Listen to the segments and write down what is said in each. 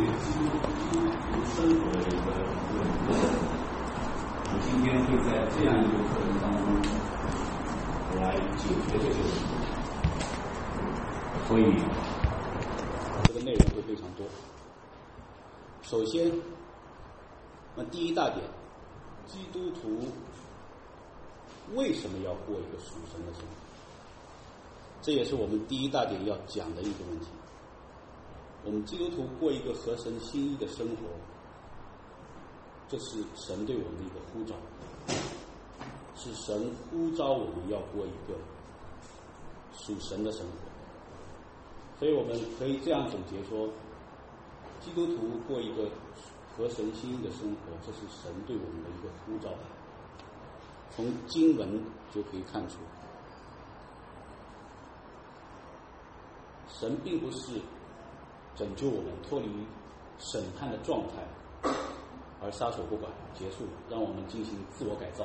对基督徒生活的一个论证。我们今天会在这样一个课程当中来解决这个问题，所以这个内容会非常多。首先，第一大点，基督徒为什么要过一个属神的生活？这也是我们第一大点要讲的一个问题。我们基督徒过一个合神心意的生活，这是神对我们的一个呼召，是神呼召我们要过一个属神的生活。所以我们可以这样总结说，基督徒过一个合神心意的生活，这是神对我们的一个呼召。从经文就可以看出，神并不是拯救我们脱离审判的状态而撒手不管结束，让我们进行自我改造，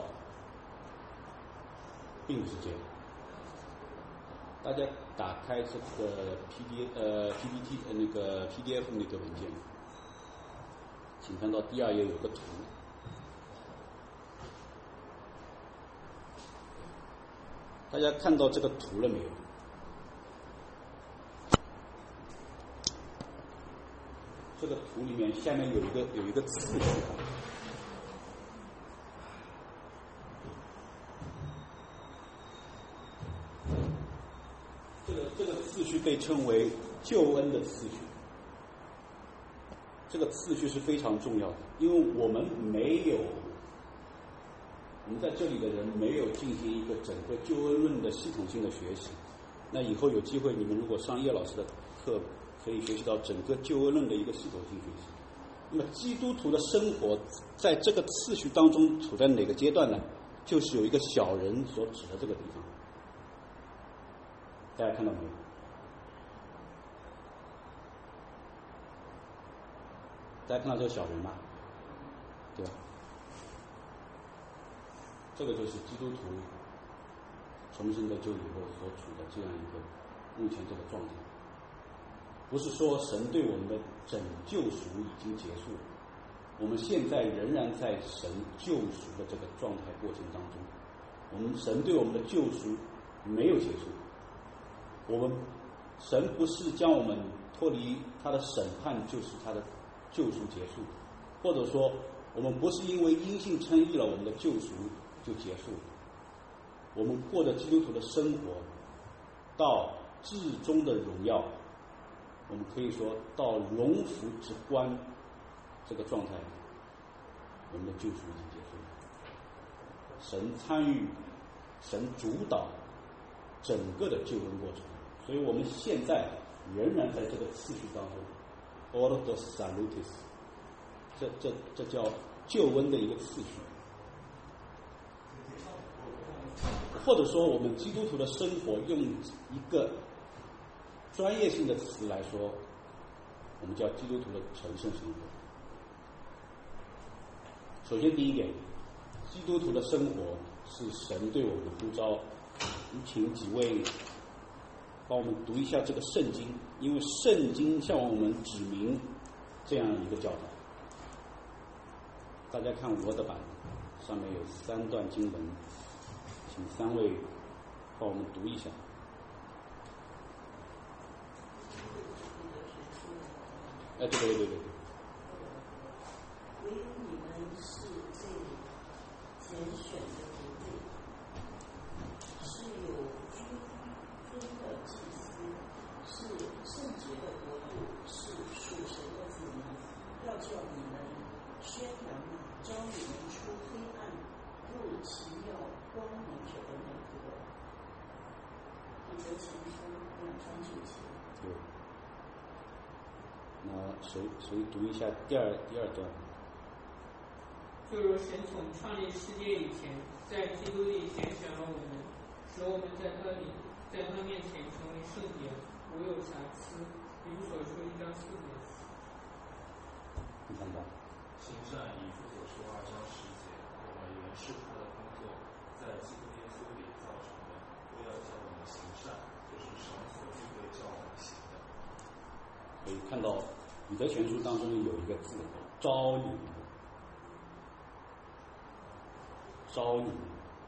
并不是这样。大家打开这个 PPT 那个 PDF 那个文件，请看到第2页有个图。大家看到这个图了没有？这个图里面下面有一个次序啊，这个次序被称为救恩的次序。这个次序是非常重要的，因为我们在这里的人没有进行一个整个救恩论的系统性的学习。那以后有机会，你们如果上叶老师的课，可以学习到整个救恩论的一个系统性学习。那么基督徒的生活在这个次序当中处在哪个阶段呢？就是有一个小人所指的这个地方。大家看到没有？大家看到这个小人吗？对吧？这个就是基督徒重生得救以后所处的这样一个目前这个状态。不是说神对我们的拯救赎已经结束，我们现在仍然在神救赎的这个状态过程当中。我们神对我们的救赎没有结束，神不是将我们脱离他的审判，就是他的救赎结束，或者说我们不是因为因信称义了我们的救赎就结束。我们过着基督徒的生活到至终的荣耀，我们可以说到荣福之冠这个状态，我们的救赎已经结束了。神参与，神主导整个的救恩过程，所以我们现在仍然在这个次序当中 Ordo Salutis， 这叫救恩的一个次序。或者说我们基督徒的生活用一个专业性的词来说，我们叫基督徒的成圣生活。首先第一点，基督徒的生活是神对我们的呼召。请几位帮我们读一下这个圣经，因为圣经向我们指明这样一个教导。大家看我的版，上面有3段经文，请3位帮我们读一下。对。 唯有你们是这拣选的族类，是有君尊的祭司，是圣洁的国度，是属神的子民，要叫你们宣扬召你们出黑暗入奇妙光明者的美德。彼得前书2章9节。 对。那谁读一下第二段？ 就如神从创立世界以前，在基督里拣选了我们，使我们在他面前成为圣洁，无有瑕疵。以弗所书1章4节。 你看到？ 行善，以弗所书2章10节，我们原是他的工作，在基督耶稣里造成的，不要叫我们行善，就是神所预备叫我们行的。 可以看到彼得前书当中有一个字，招引，招引，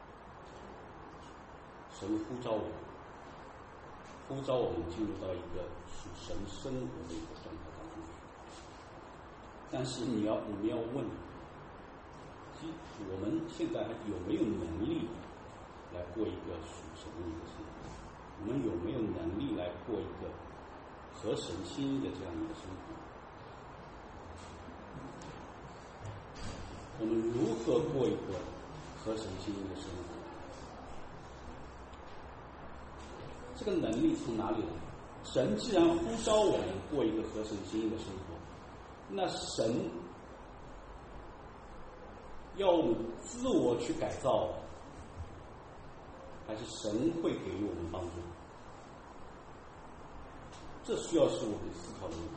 神呼召我们，呼召我们进入到一个属神生活的一个状态当中去。但是你们要问，我们现在有没有能力来过一个属神的一个生活？我们有没有能力来过一个合神心意的这样一个生活？我们如何过一个合神心意的生活？这个能力从哪里来？神既然呼召我们过一个合神心意的生活，那神要我们自我去改造，还是神会给予我们帮助？这需要是我们思考的问题。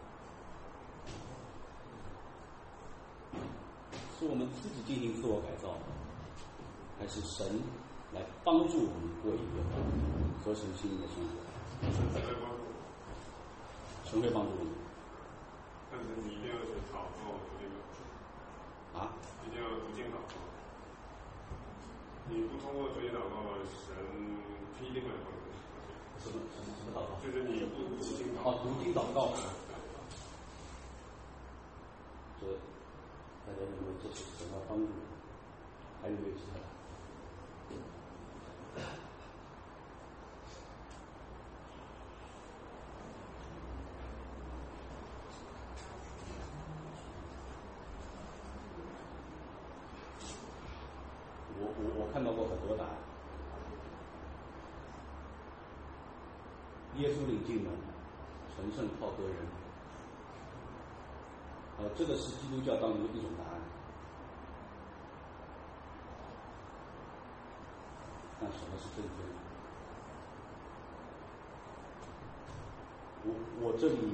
是我们自己进行自我改造，还是神来帮助我们过一个合神心意的生活？ 神会帮助我， 神会帮助我们。 但是你一定要去祷告这个啊， 一定要读经祷告。你不通过读经祷告，神他一定会帮助你。 什么祷告？ 就是你不读经祷告。 读经祷告。这大家认为这是神要帮助我们，还有没有其他的？我看到过很多答案。耶稣领进门，成圣靠个人。这个是基督教当中的一种答案。那什么是正宗？我这里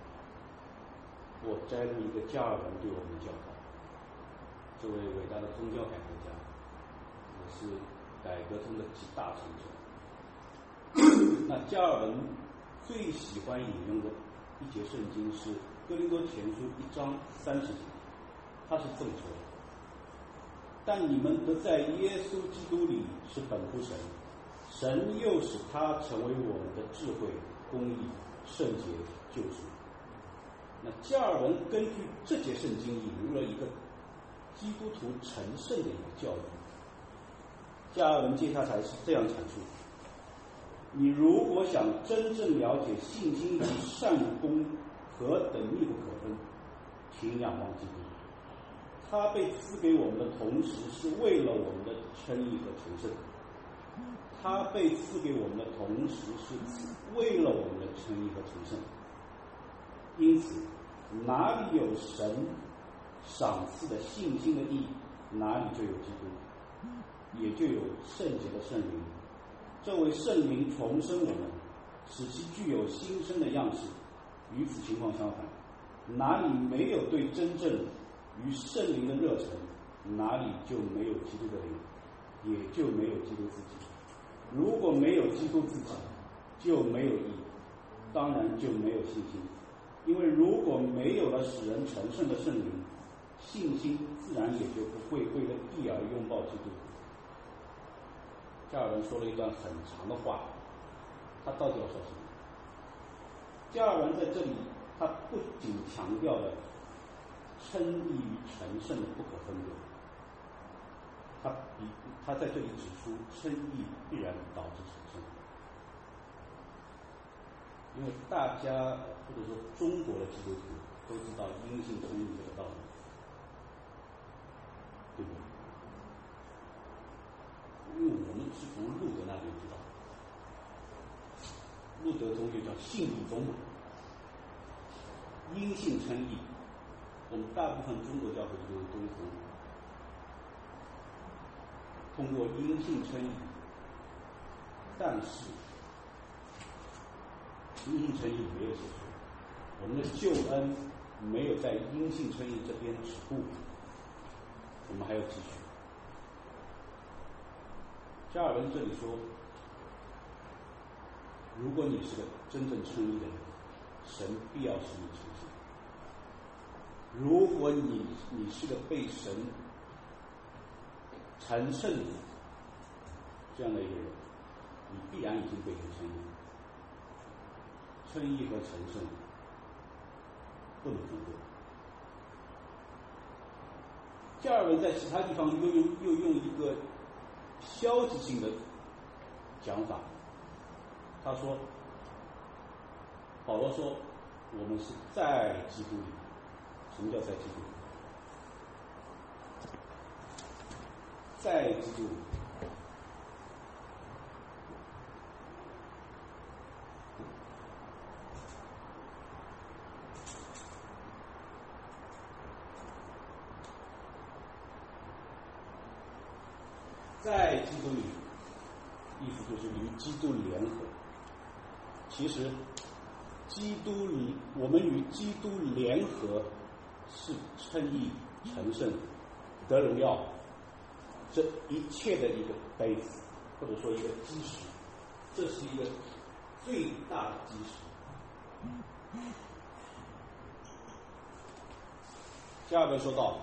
我摘录一个加尔文对我们的教导。这位伟大的宗教改革家，也是改革中的集大成者。那加尔文最喜欢引用的一节圣经是哥林多前书1章30节，他是这么说的：但你们得在耶稣基督里是本乎神，神又使他成为我们的智慧、公义、圣洁、救赎。那加尔文根据这节圣经引入了一个基督徒成圣的一个教育。加尔文接下来是这样阐述：你如果想真正了解信心及善功何等密不可分，请仰望基督。他被赐给我们的同时，是为了我们的称义和成圣。他被赐给我们的同时，是为了我们的称义和成圣。因此，哪里有神赏赐的信心的义，哪里就有基督，也就有圣洁的圣灵。这位圣灵重生我们，使其具有新生的样式。与此情况相反，哪里没有对真正与圣灵的热忱，哪里就没有基督的灵，也就没有基督自己。如果没有基督自己，就没有义，当然就没有信心。因为如果没有了使人成圣的圣灵，信心自然也就不会为了义而拥抱基督。加尔文说了一段很长的话，他到底要说什么？加尔文在这里，他不仅强调了称义与成圣的不可分割，他在这里指出称义必然导致成圣。因为大家或者说中国的基督徒都知道因信称义这个道理，对不对？因为我们是从路德那边知道，路德宗就叫信主宗嘛，因信称义。我们大部分中国教会都是通过因信称义，但是因信称义没有结束，我们的救恩没有在因信称义这边止步，我们还要继续。加尔文这里说，如果你是个真正称义的人，神必要使你成圣。 如果你是个被神成圣的这样的一个人，你必然已经被人称义。称义和成圣不能分割。加尔文在其他地方又用一个消极性的讲法，他说，保罗说我们是在基督里。什么叫在基督里？在基督里，在基督里，意思就是与基督联合。其实，我们与基督联合是称义、成圣、得荣耀，这一切的一个 base， 或者说一个基石，这是一个最大的基石。加尔文说到，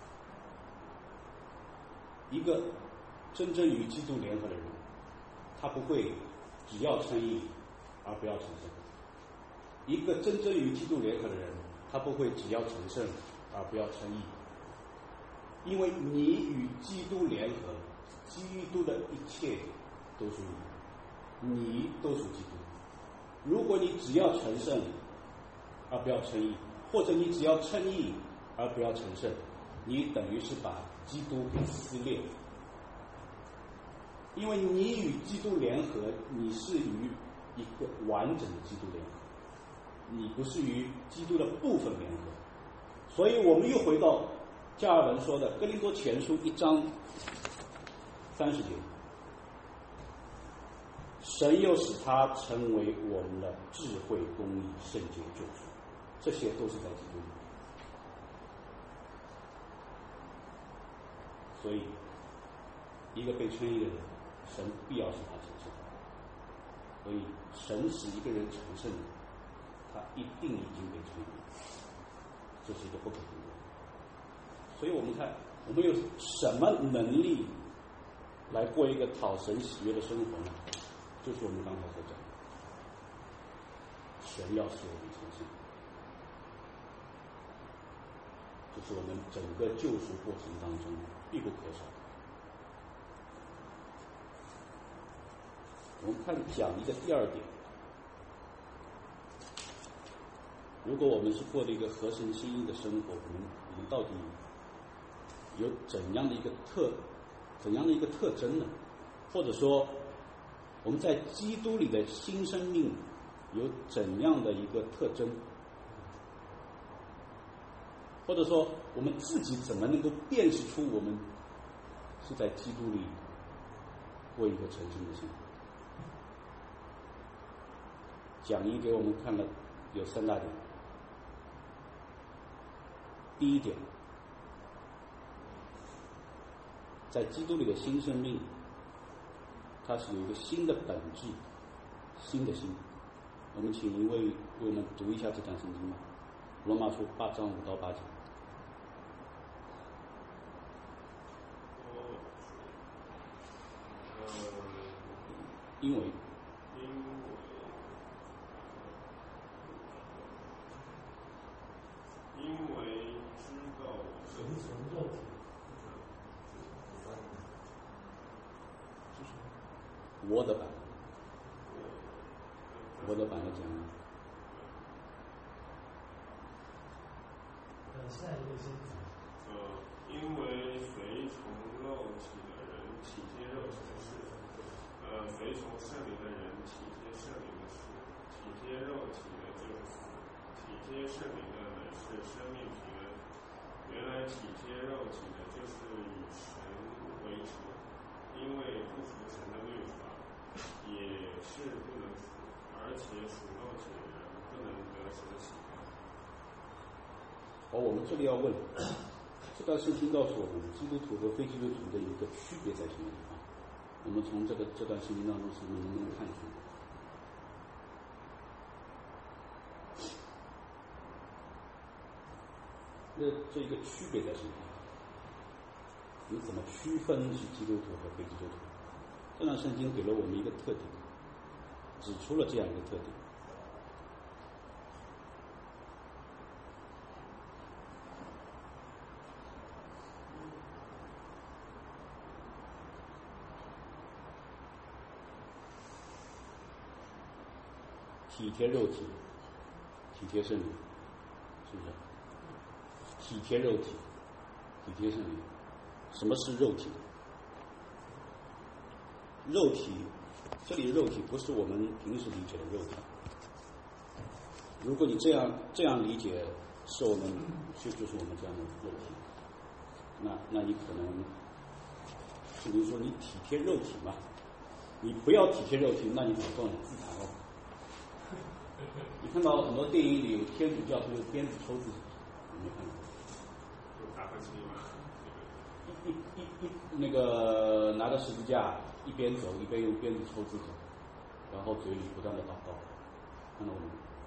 一个真正与基督联合的人，他不会只要称义而不要成圣；一个真正与基督联合的人，他不会只要成圣而不要称义。因为你与基督联合，基督的一切都属你，你都属基督。如果你只要成圣而不要称义，或者你只要称义而不要成圣，你等于是把基督给撕裂。因为你与基督联合，你是与一个完整的基督联合，你不是与基督的部分联合。所以我们又回到加尔文说的哥林多前书1章30节，神又使他成为我们的智慧、公义、圣洁、救赎，这些都是在基督里。所以一个被称义的人，神必要使他成圣。所以神使一个人成圣，他一定已经被称义，这是一个不可能的。所以我们看，我们有什么能力来过一个讨神喜悦的生活呢？就是我们刚才所讲的，神要使我们成圣，这是我们整个救赎过程当中必不可少的。我们看讲一个第二点，如果我们是过了一个合神心意的生活，我们到底有怎样的一个特征呢？或者说我们在基督里的新生命有怎样的一个特征？或者说我们自己怎么能够辨识出我们是在基督里过一个成圣的生活？讲义给我们看了有3大点。第一点，在基督里的新生命，它是有一个新的本质，新的心。我们请一位为我们读一下这段圣经吧，罗马书8章5到8节。因为知道神从肉体， 我的版的讲义。 现在这个先因为随从肉体的人体贴肉体的事，随从圣灵的人体贴圣灵的事，体贴肉体的就是死，体贴圣灵的乃是生命平安。原来体贴肉体的就是与神为仇，因为不服神的律法也是不能服，而且属肉体的人不能得神的喜欢。 我们这里要问，这段圣经告诉我们基督徒和非基督徒的一个区别在什么地方？我们从这段圣经当中是能不能看出？ 那这一个区别在什么地方？你怎么区分是基督徒和非基督徒？这段圣经给了我们一个特点，指出了这样一个特点。体贴肉体，体贴圣灵，是不是？体贴肉体，体贴圣灵。什么是肉体？肉体，这里的肉体不是我们平时理解的肉体。如果你这样理解，是我们就是我们这样的肉体，那你可能是你说你体贴肉体嘛？你不要体贴肉体，那你怎么做呢？自残哦。你看到很多电影里有天主教徒用鞭子抽自己，有没有看到？ 有打喷嚏吗？ 那个拿着十字架一边走一边用鞭子抽自己，然后嘴里不断的祷告，看到吗？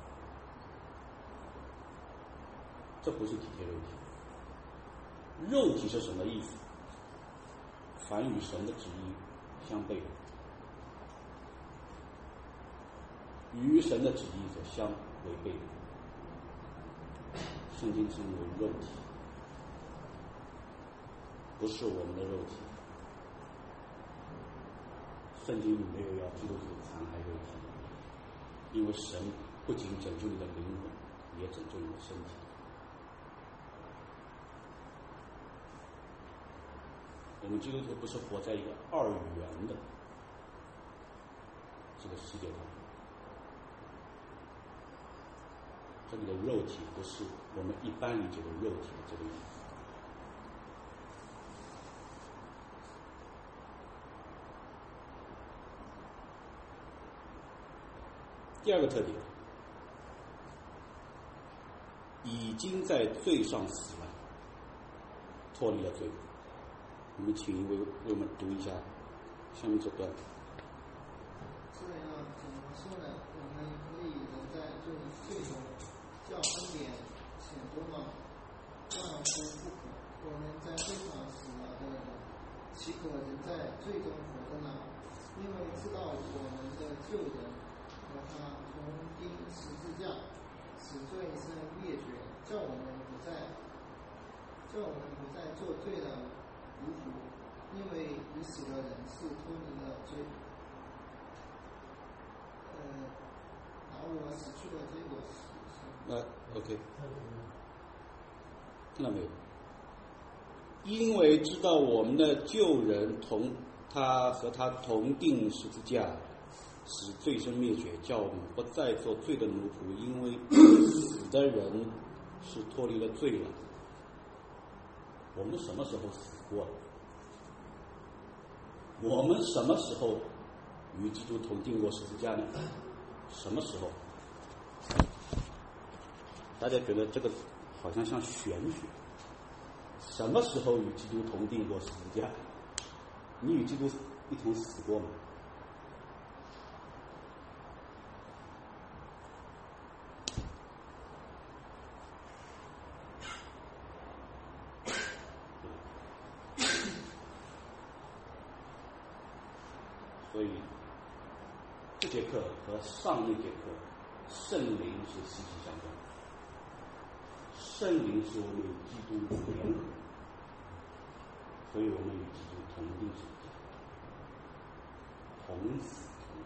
这不是体贴肉体。肉体是什么意思？凡与神的旨意相悖的，与神的旨意所相违背的，圣经称为肉体，不是我们的肉体。圣经里没有要基督徒残害肉体，因为神不仅拯救你的灵魂，也拯救你的身体。我们基督徒不是活在一个二元的这个世界当中，这里的肉体不是我们一般理解的肉体的这个意思。第二个特点，已经在罪上死了，脱离了罪。我们请一位为我们读一下下面这段。 这样怎么说呢？我们可以仍在罪中，叫恩典显多吗？当然不可。我们在罪上死了的人，岂可仍在罪中活着呢？因为知道我们的旧人和他同钉十字架，使罪身灭绝，叫我们不再做罪的奴仆，因为已死的人是脱离了罪。把我死去的结果是 OK， 看到没有？因为知道我们的旧人和他同钉十字架，使罪身灭绝，叫我们不再做罪的奴仆，因为死的人是脱离了罪了。我们什么时候死过了？我们什么时候与基督同钉过十字架呢？什么时候？大家觉得这个好像像玄学。什么时候与基督同钉过十字架？你与基督一同死过吗？所以这节课和上一节课圣灵是息息相关。圣灵是我们与基督联合，所以我们与基督同钉十字架，同死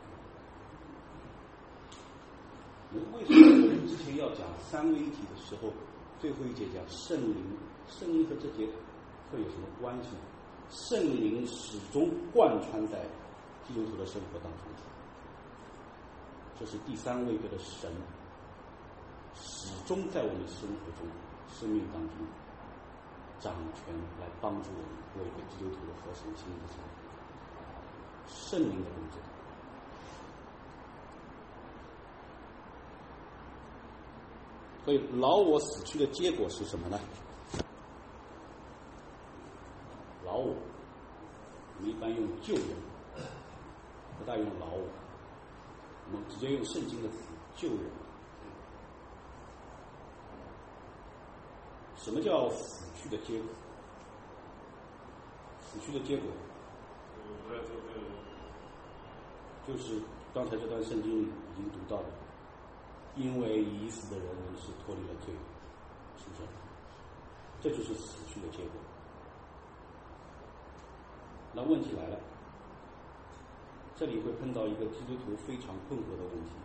同活。为什么我们之前要讲三位一体的时候，最后一节讲圣灵？圣灵和这节课有什么关系呢？圣灵始终贯穿在基督徒的生活当中，这是第三位格的神始终在我们生活中、生命当中掌权，来帮助我们过一个基督徒的合神心意的生活。圣灵的工作。所以老我死去的结果是什么呢？老我，我们一般用旧人，不大用老我，我们直接用圣经的词旧人。 什么叫死去的结果？死去的结果， 不再做罪了。 就是刚才这段圣经已经读到了，因为已死的人是脱离了罪，是不是？这就是死去的结果。那问题来了，这里会碰到一个基督徒非常困惑的问题。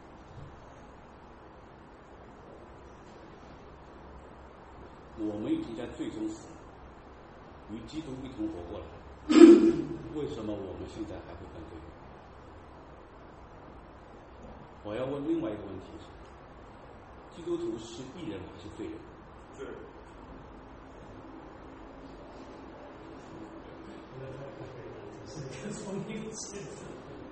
我们已经在罪中死了，与基督一同活过来，为什么我们现在还会犯罪？我要问另外一个问题是：基督徒是义人还是罪人？ 罪人。 是一个聪明先生。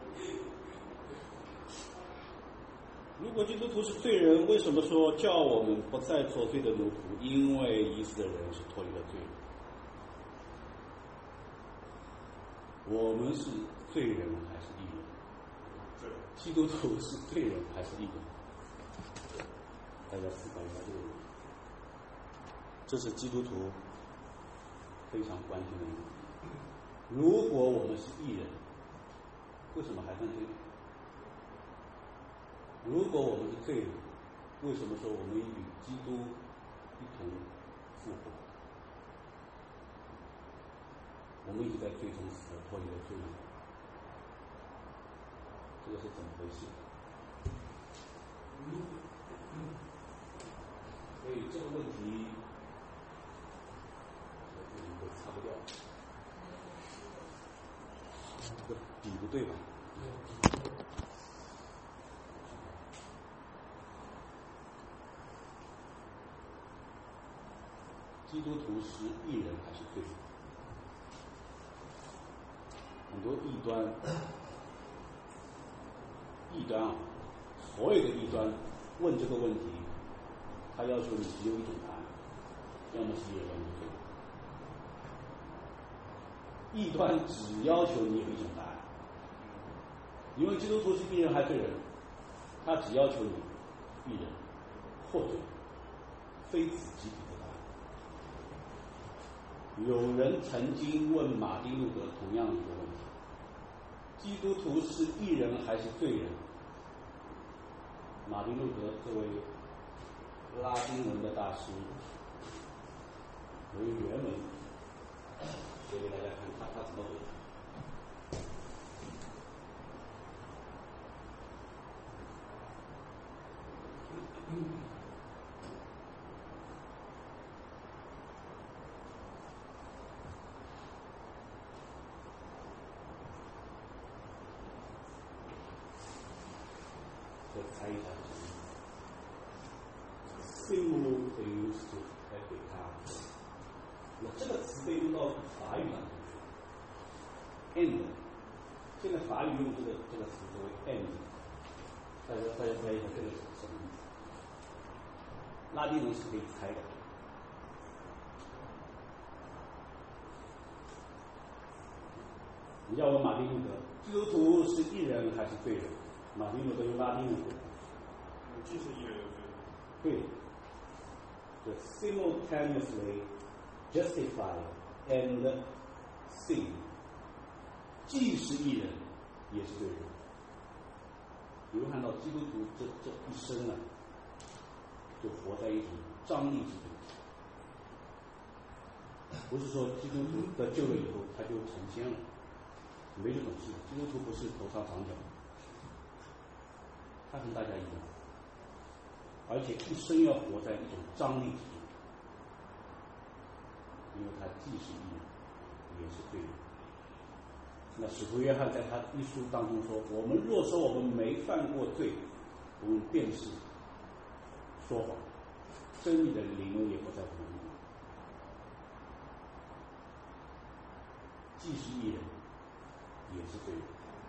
如果基督徒是罪人，为什么说叫我们不再做罪的奴仆？因为已死的人是脱离了罪人。我们是罪人还是义人？基督徒是罪人还是义人？大家思考一下这个问题。这是基督徒非常关心的一个问题。如果我们是义人，为什么还犯罪？如果我们是罪人，为什么说我们与基督一同复活？我们已经在罪中死了，脱离了罪恶，这个是怎么回事？所以这个问题，我自己都擦不掉。这个笔不对吧？基督徒是义人还是罪人？很多异端啊，所有的异端问这个问题，他要求你只有一种答案，要么是义人，要么是罪人。异端只要求你有一种答案，因为基督徒是义人还是罪人，他只要求你义人或罪人，非此即彼的答案。有人曾经问马丁路德同样一个问题：基督徒是义人还是罪人？马丁路德这位拉丁文的大师，由原文写给大家看他怎么回答。再猜一下是什么 ？Simultaneous to efficacy。那这个词被用到法语当中去 ，end。现在法语用这个词作为 end。大家猜一下这个是什么意思？拉丁文是可以猜的。你要问马丁路德，基督徒是义人还是罪人？马丁路德用拉丁文回答。 既是义人又对。 罪人。 The simultaneously justify and sin， 既是义人，也是罪人。你会看到基督徒这一生啊，就活在一种张力之中。不是说基督徒得救了以后他就成仙了，没这种事。基督徒不是头上长角，他跟大家一样，而且一生要活在一种张力之中，因为他既是义人，也是罪人。那使徒约翰在他一书当中说：“我们若说我们没犯过罪，我们便是说谎，真理的灵也不在我们里面。”既是义人，也是罪人。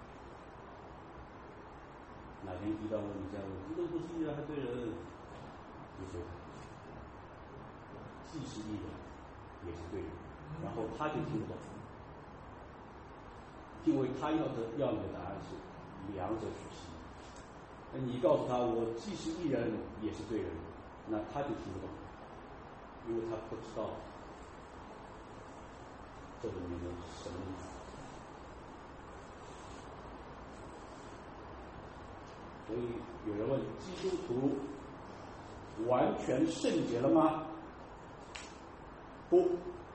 哪天遇到你这样问，这都不是义人还罪人，就说既是义人，也是罪人，然后他就听不懂，因为他要你的答案是两者取其一。那你告诉他我既是义人也是罪人，那他就听不懂。 因为他不知道这里面的神秘。所以有人问：基督徒完全圣洁了吗？不，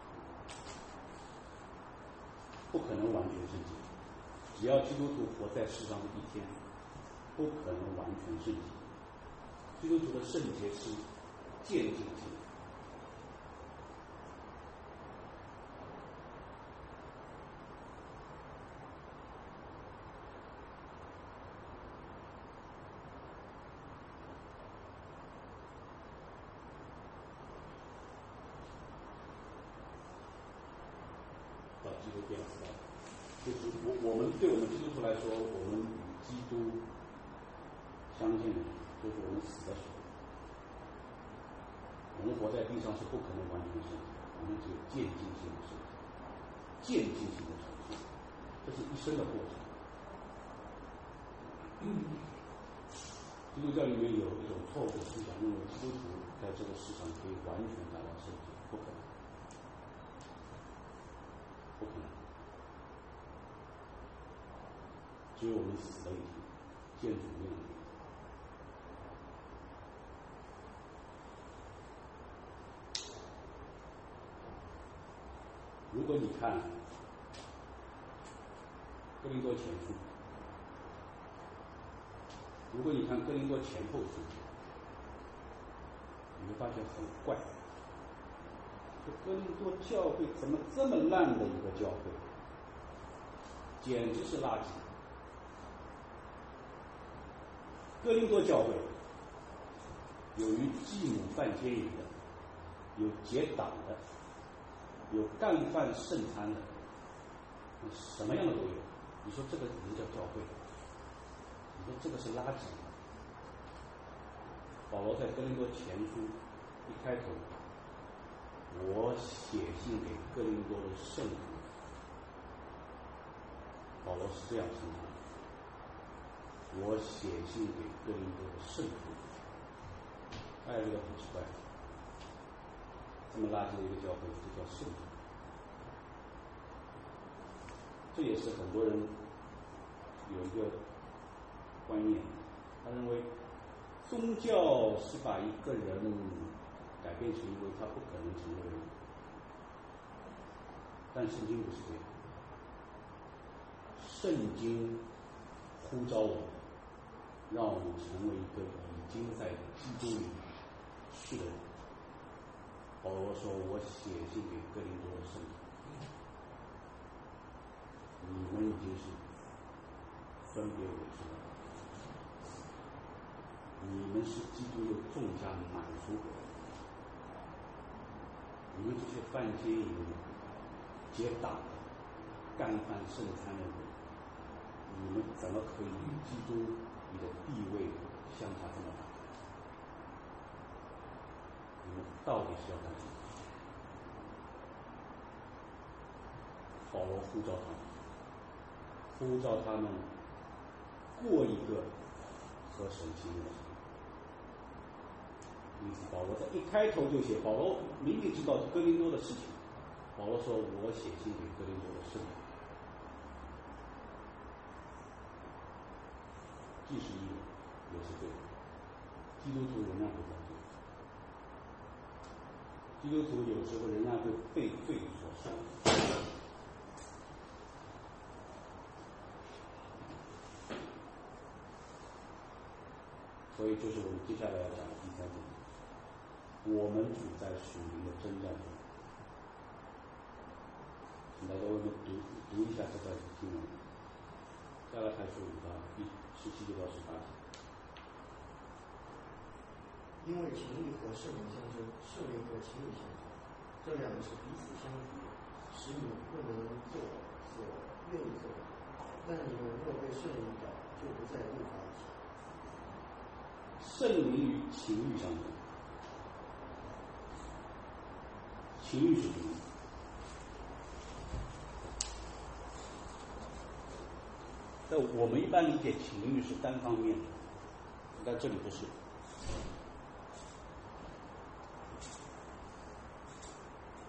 不可能完全圣洁。只要基督徒活在世上的一天，不可能完全圣洁。基督徒的圣洁是渐进性的。到基督变时代，就是我们对我们基督徒来说，我们与基督相近的，就是我们死的时候。我们活在地上是不可能完全圣洁，我们只有渐进性的圣洁，渐进性的成圣，这是一生的过程。基督教里面有一种错误的思想，认为基督徒在这个世上可以完全达到圣洁，不可能，不可能。只有我们死了一天，见主面了一天。如果你看哥林多前书，如果你看哥林多前后书，你会发现很怪。这哥林多教会怎么这么烂的一个教会，简直是垃圾。哥林多教会有于继母犯奸淫的，有结党的，有干饭圣餐的，什么样的都有。你说这个能叫教会？你说这个是垃圾。保罗在哥林多前书一开头，我写信给哥林多的圣徒，保罗是这样称他的：我写信给哥林多的圣徒。大家觉得很奇怪，这么垃圾的一个教会就叫圣徒。这也是很多人有一个观念，他认为宗教是把一个人改变成一位他不可能成为的人，但圣经不是这样。圣经呼召我们，让我们成为一个已经在基督里是的人。保罗说：我写信给哥林多的圣徒，你们已经是分别为圣了，你们是基督又重价买赎回来的。你们这些犯奸淫的、结党的、干犯圣餐的人，你们怎么可以与基督你的地位相差这么大？你们到底是要干什么？保罗呼召他们过一个合神心意的生活。因此保罗在一开头就写，保罗明明知道哥林多的事情，保罗说：我写信给哥林多的圣徒，既是义人，也是罪人。基督徒仍然会犯罪，基督徒有时候仍然会被罪所伤。所以就是我们接下来要讲的第三点，我们处在属灵的征战中。请大家为我们读一下这段经文，加拉太书5章17到18节。 因为情欲和圣灵相争，圣灵和情欲相争，这两个是彼此相敌，使你们不能做所愿意做的。但你们若被圣灵引导，就不再律法以前。 圣灵与情欲相争，情欲是什么？在我们一般理解情欲是单方面的，但这里不是。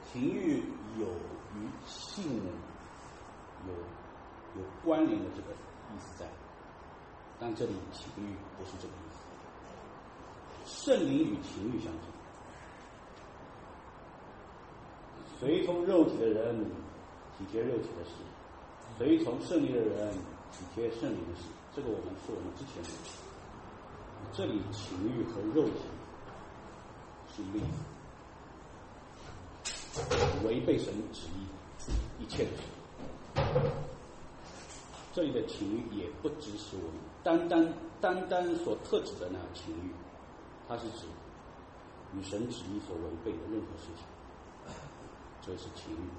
情欲有与性有关联的这个意思在，但这里情欲不是这个意思。圣灵与情欲相争，随从肉体的人体贴肉体的事，随从圣灵的人体贴圣灵的事。这个我们之前的，这里情欲和肉体是一个意思，违背神旨意一切的事。这里的情欲也不只是我们单单所特指的那情欲，它是指与神旨意所违背的任何事情，这是情欲。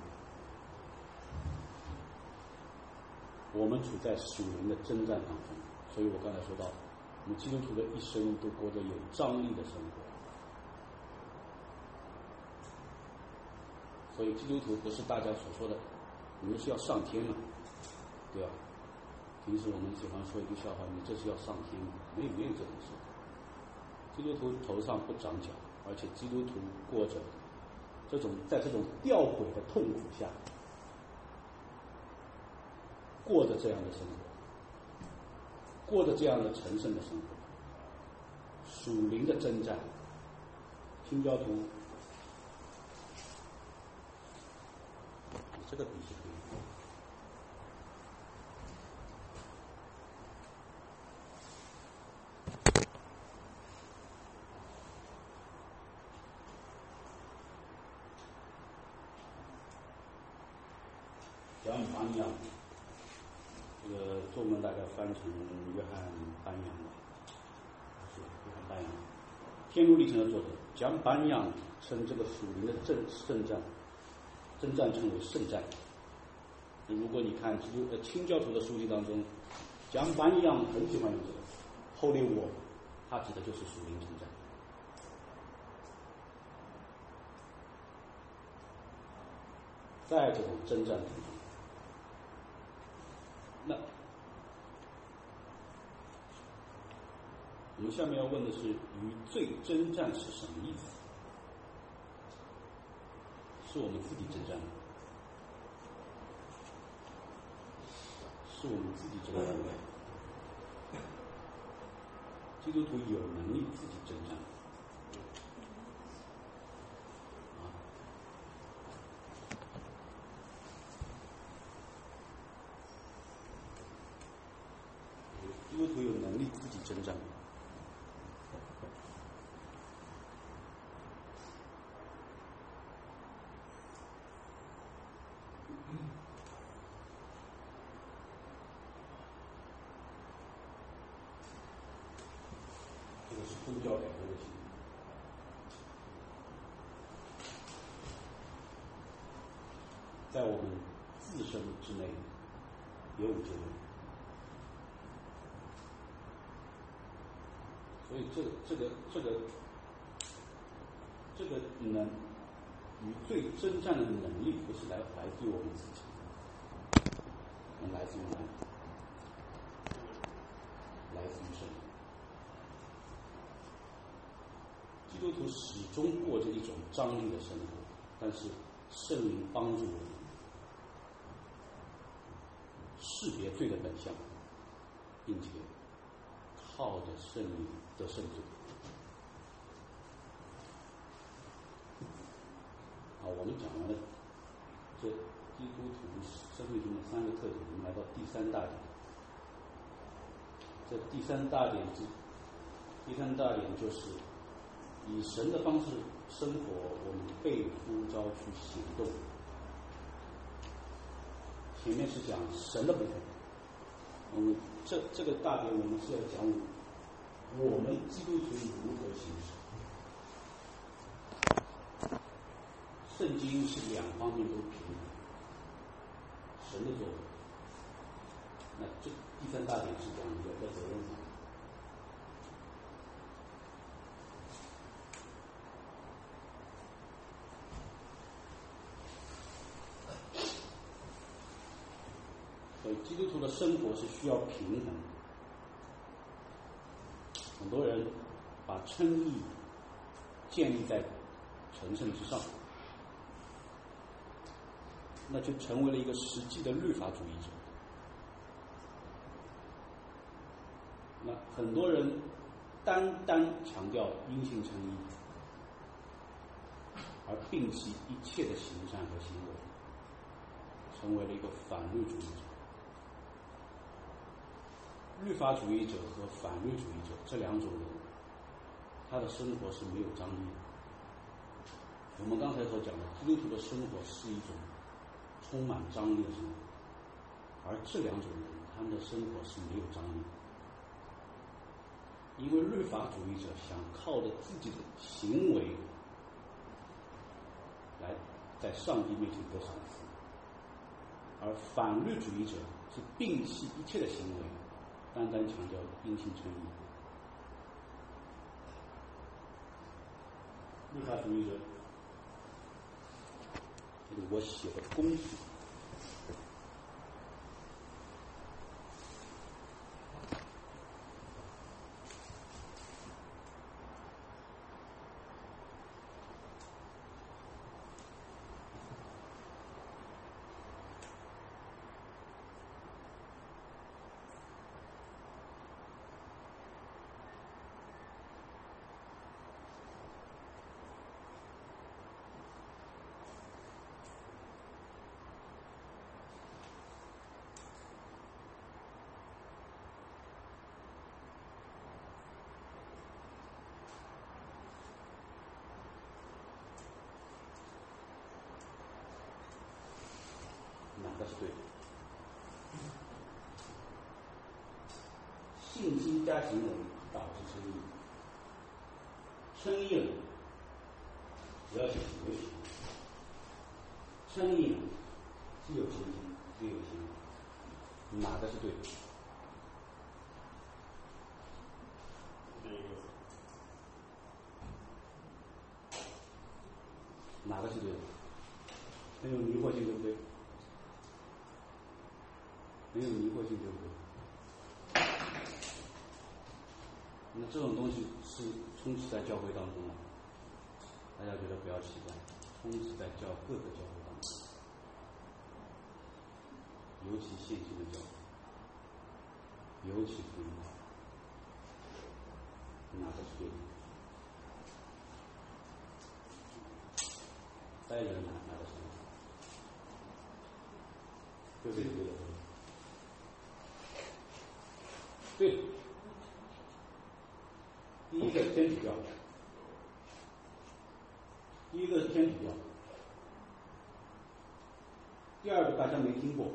我们处在属灵的征战当中，所以我刚才说到，我们基督徒的一生都过着有张力的生活。所以基督徒不是大家所说的，你们是要上天了，对吧？平时我们喜欢说一句笑话，你这是要上天吗？没有这种事。基督徒头上不长角，而且基督徒过着在这种吊诡的痛苦下，过着这样的生活，过着这样的成圣的生活，属灵的征战。新教徒，这个笔是可以。讲班扬，这个中文大概翻成约翰班扬吧，是约翰班扬。天路历程的作者讲班扬称这个属灵的征战称为圣战。如果你看清教徒的书籍当中，讲班扬很喜欢用这个 Holy War， 它指的就是属灵征战。在这种征战当中，那我们下面要问的是，与罪征战是什么意思？是我们自己征战吗？是我们自己征战吗？基督徒有能力自己征战吗？基督徒有能力自己征战吗？这个是宗教改革的行为，在我们自身之内也有这个。所以这个与罪征战的能力不是来自于我们自己，来自于哪里？来自于圣灵。基督徒始终过着一种张力的生活，但是圣灵帮助我们识别罪的本相，并且靠着圣灵得胜罪。我们讲完了这基督徒生命中的3个特点，我们来到第3大点。这第三大点就是以神的方式生活，我们被呼召去行动。前面是讲神的部分，我们这个大点我们是要讲我们基督徒如何行事。圣经是2方面都平衡，神的作为。那这第3大点是讲人的责任上。所以基督徒的生活是需要平衡的。很多人把称义建立在成圣之上， 那就成为了一个实际的律法主义者。那很多人单强调因信称义，而摒弃一切的行善和行为，成为了一个反律主义者。律法主义者和反律主义者这两种人，他的生活是没有张力的。我们刚才所讲的，基督徒的生活是一种充满张力的生活，而这两种人，他们的生活是没有张力的。因为律法主义者想靠着自己的行为来在上帝面前得赏赐，而反律主义者是摒弃一切的行为，单强调因信称义。律法主义者，这是我写的公式。哪个是对的？信心加行为导致称义，称义了，只要是行为，称义了，既有信心，又有行为，哪个是对的？哪个是对的？很有迷惑性，对不对？没有迷惑性，对不对？那这种东西是充斥在教会当中的，大家觉得不要奇怪，充斥在各个教会当中，尤其现今的教会，尤其福音化，哪个是对的？带人哪个是对的？就是对的。对，第一个天主教，第二个大家没听过，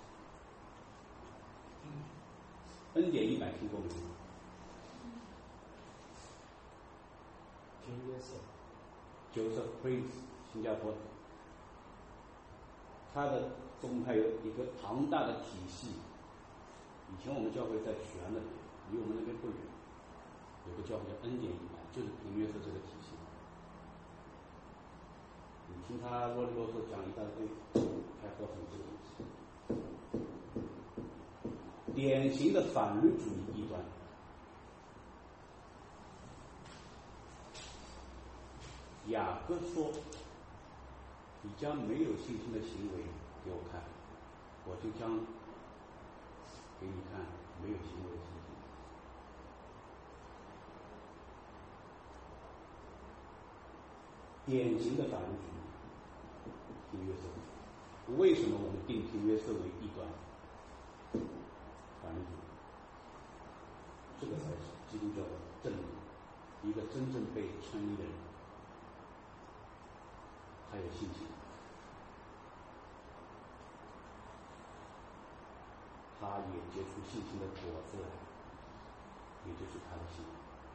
恩典100听过没有？ 听约瑟 Joseph Prince， 新加坡的，他的宗派有一个庞大的体系。以前我们教会在许安那边，离我们那边不远，有个教会叫恩典100，就是凭约瑟这个体系。你听他啰里啰嗦讲一大堆，开课很这个东西，典型的反律主义异端。雅各说：“你将没有信心的行为给我看，我就将给你看没有行为的信心。”典型的反律主义，听约瑟。为什么我们定听约瑟为异端？反律主义，这个才是基督教的真理。一个真正被称义的人，还有信心，他也结出信心的果子来，也就是他的信。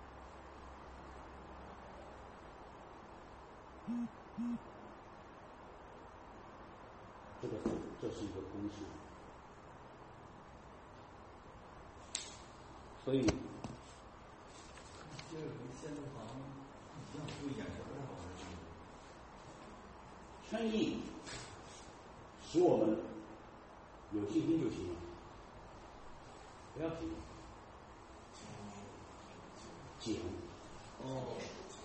这是一个公式，所以这个跟现在好像一样，就眼神上好像称义使我们有信心就行了，不要紧，减。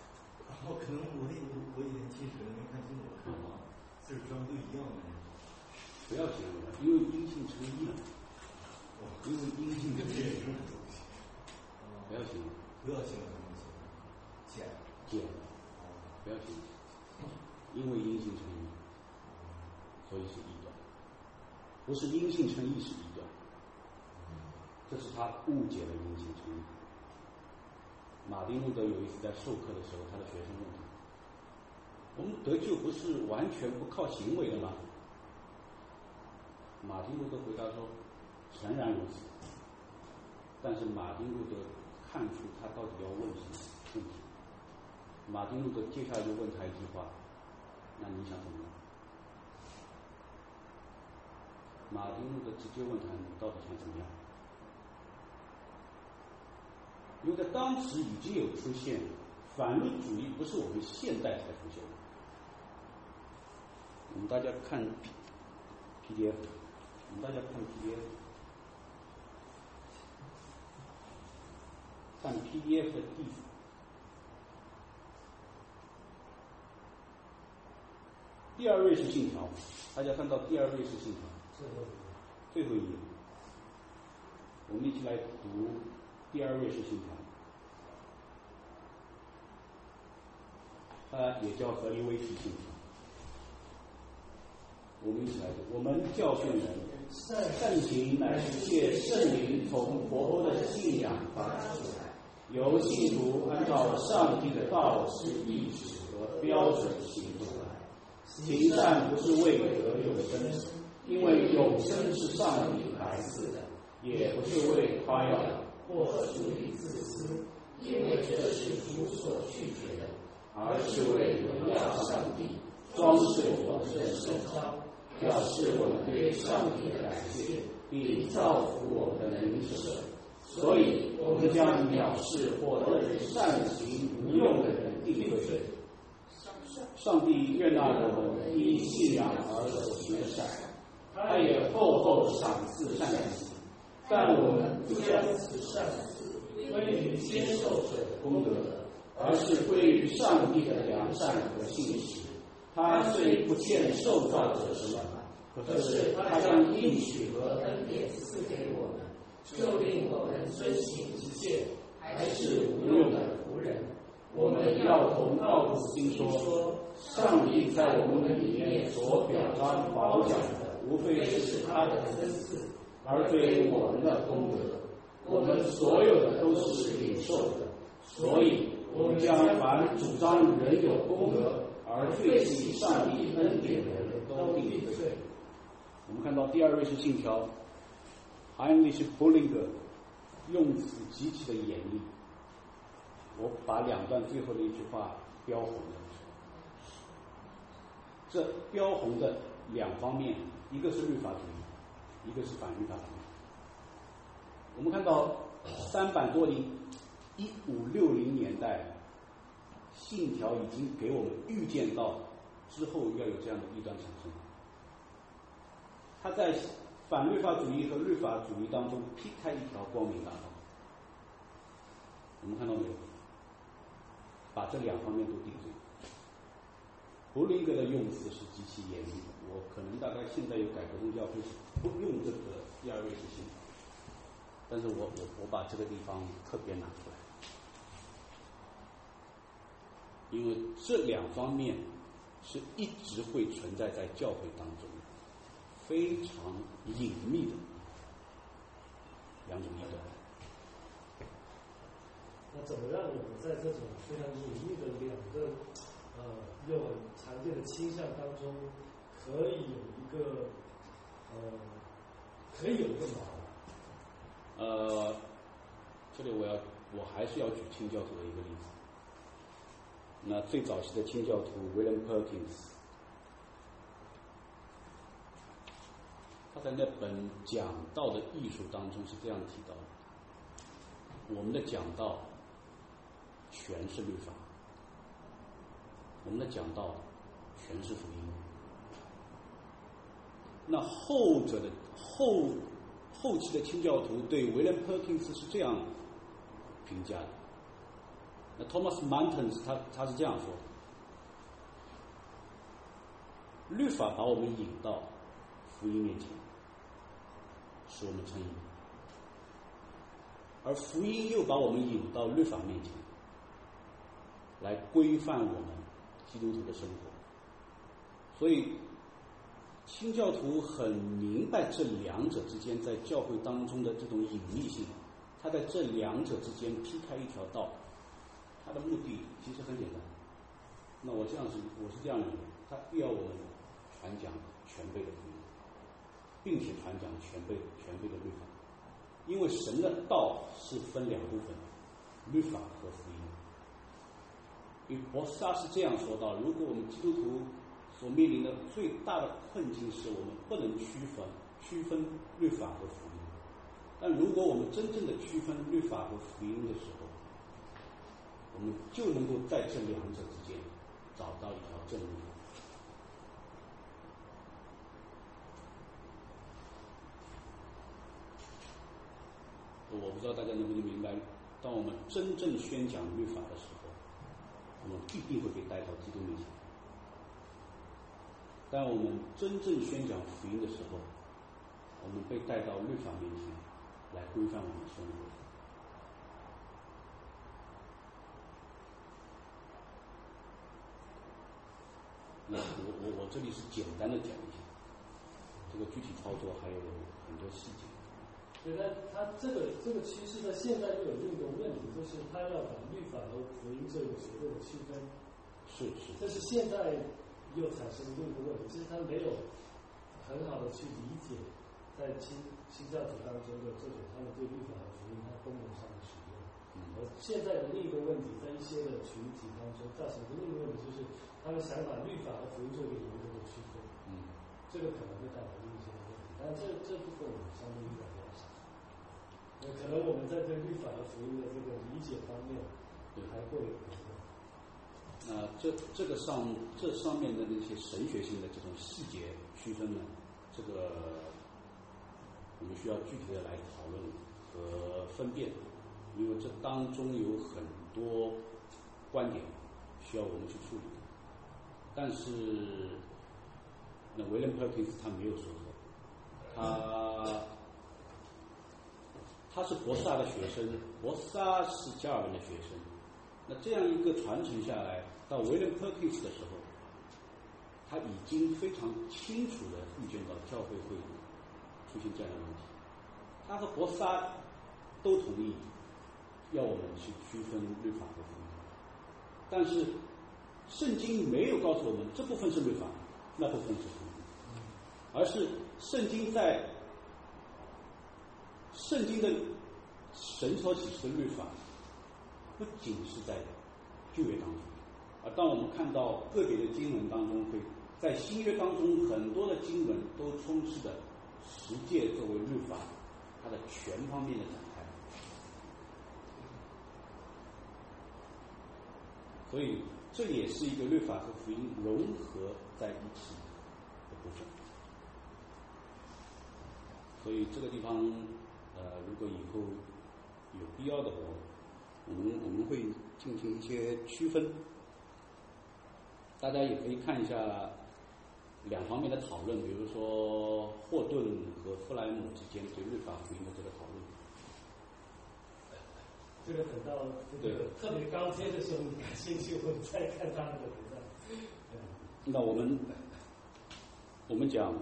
可能我以前其实没看清楚，看啊，字儿上都一样的。 不要形容了，因为阴性成一了，因为阴性成一了，不要形容， 不要形容减， 不要形容，因为阴性成一，所以是异端，不是阴性成一是异端，这是他误解了阴性成一。马丁路德有一次在授课的时候，他的学生问他：我们得救不是完全不靠行为的吗？马丁路德回答说：诚然如此，但是马丁路德看出他到底要问什么问题。马丁路德接下来就问他一句话：那你想怎么样？马丁路德直接问他：你到底想怎么样？因为在当时已经有出现反论主义，不是我们现代才出现的。我们大家看 PDF， 我们大家看 PDF， 看 PDF 的第二瑞士信条，大家看到第二瑞士信条最后一页，我们一起来读第二瑞士信条，它也叫格林威治信条。我们一起来读：我们教训人，善行乃是借圣灵从活泼的信仰发出来，由信徒按照上帝的道之意志和标准行出来。行善不是为得永生，因为永生是上帝来赐的，也不是为夸耀或出于自私，因为这是主所拒绝的，而是为荣耀上帝，装饰我们的圣召，表示我们对上帝的感谢，并造福我们的灵舍。所以我们将藐视或认善行无用的人定罪。上帝悦纳我们因信仰而所行的善，他也厚厚赏赐善行，但我们不将此善赐归于接受者的功德，而是归于上帝的良善和信实。他虽不欠受造者什么，可是他将应许和恩典赐给我们，就令我们遵行之戒，还是无用的仆人。我们要同奥古斯丁说，上帝在我们里面所表彰褒奖的，无非是他的恩赐，而非我们的功德。我们所有的都是领受的，所以我们将凡主张人有功德而废弃上帝恩典的人都定罪。我们看到第二瑞士信条 Heinrich Bullinger 用词极其的严厉，我把两段最后的一句话标红了。这标红的两方面，一个是律法主义，一个是反律法主义。我们看到300多年1560年代信条已经给我们预见到之后要有这样的异端产生。他在反律法主义和律法主义当中劈开一条光明大道。我们看到没有？把这两方面都定罪。布林格的用词是极其严厉的，我可能大概现在有改革宗教会不用这个第二瑞士信条，但是我把这个地方特别拿出来，因为这两方面是一直会存在在教会当中非常隐秘的两种异端。 那怎么让我们在这种非常隐秘的两个又很常见的倾向当中，可以有一个锚？ 这里我还是要举清教徒的一个例子。那最早期的清教徒 William Perkins， 他在那本讲道的艺术当中是这样提到的：我们的讲道全是律法，我们的讲道全是福音。那后者的后期的清教徒对 William Perkins 是这样评价的。那 Thomas Mountains 他是这样说的：律法把我们引到福福音面前，使我们称义，而福音又把我们引到律法面前，来规范我们基督徒的生活。所以清教徒很明白这两者之间在教会当中的这种隐秘性，他在这两者之间劈开一条道，他的目的其实很简单。那我是这样认为，他必要我们传讲全备的福音，并且传讲全备的律法，因为神的道是分两部分，律法和福音。因为博斯拉是这样说到，如果我们基督徒所面临的最大的困境是我们不能区分律法和福音，但如果我们真正的区分律法和福音的时候，我们就能够在这两者之间找到一条正路。我不知道大家能不能明白，当我们真正宣讲律法的时候，我们必定会被带到基督面前；当我们真正宣讲福音的时候，我们被带到律法面前来规范我们的生活。那我这里是简单的讲一下，这个具体操作还有很多细节。 所以它这个趋势在现在又有另一个问题，就是它要把律法和福音这个绝对的区分。 是。 但是现在又产生另一个问题，就是它没有很好的去理解在新教徒当中的这种他们对律法和福音它功能上的使用。而现在的另一个问题，在一些的群体当中造成的另一个问题，就是他们想把律法和福音做一个严格的区分。这个可能会带来一些问题，但是这部分我们相对遇到比较少。可能我们在对律法和福音的这个理解方面还会有疑问。 这上面的那些神学性的这种细节区分呢，这个我们需要具体的来讨论和分辨，因为这当中有很多观点需要我们去处理。但是那威廉·帕金斯他没有说错，他是博斯拉的学生，博斯拉是加尔文的学生。那这样一个传承下来，到威廉·帕金斯的时候，他已经非常清楚地预见到教会会出现这样的问题。他和博斯拉都同意要我们去区分律法和福音，但是圣经没有告诉我们这部分是律法，那部分是福音，而是圣经的神所启示的律法，不仅是在旧约当中，而当我们看到个别的经文当中，会在新约当中很多的经文都充斥着十诫作为律法它的全方面的展开。所以这也是一个律法和福音融合在一起的部分。所以这个地方如果以后有必要的话，我们会进行一些区分。大家也可以看一下两方面的讨论，比如说霍顿和弗莱姆之间对律法福音的这个讨论。 这个等到这个特别高阶的时候，你感兴趣，我再看他们的文章。 那我们讲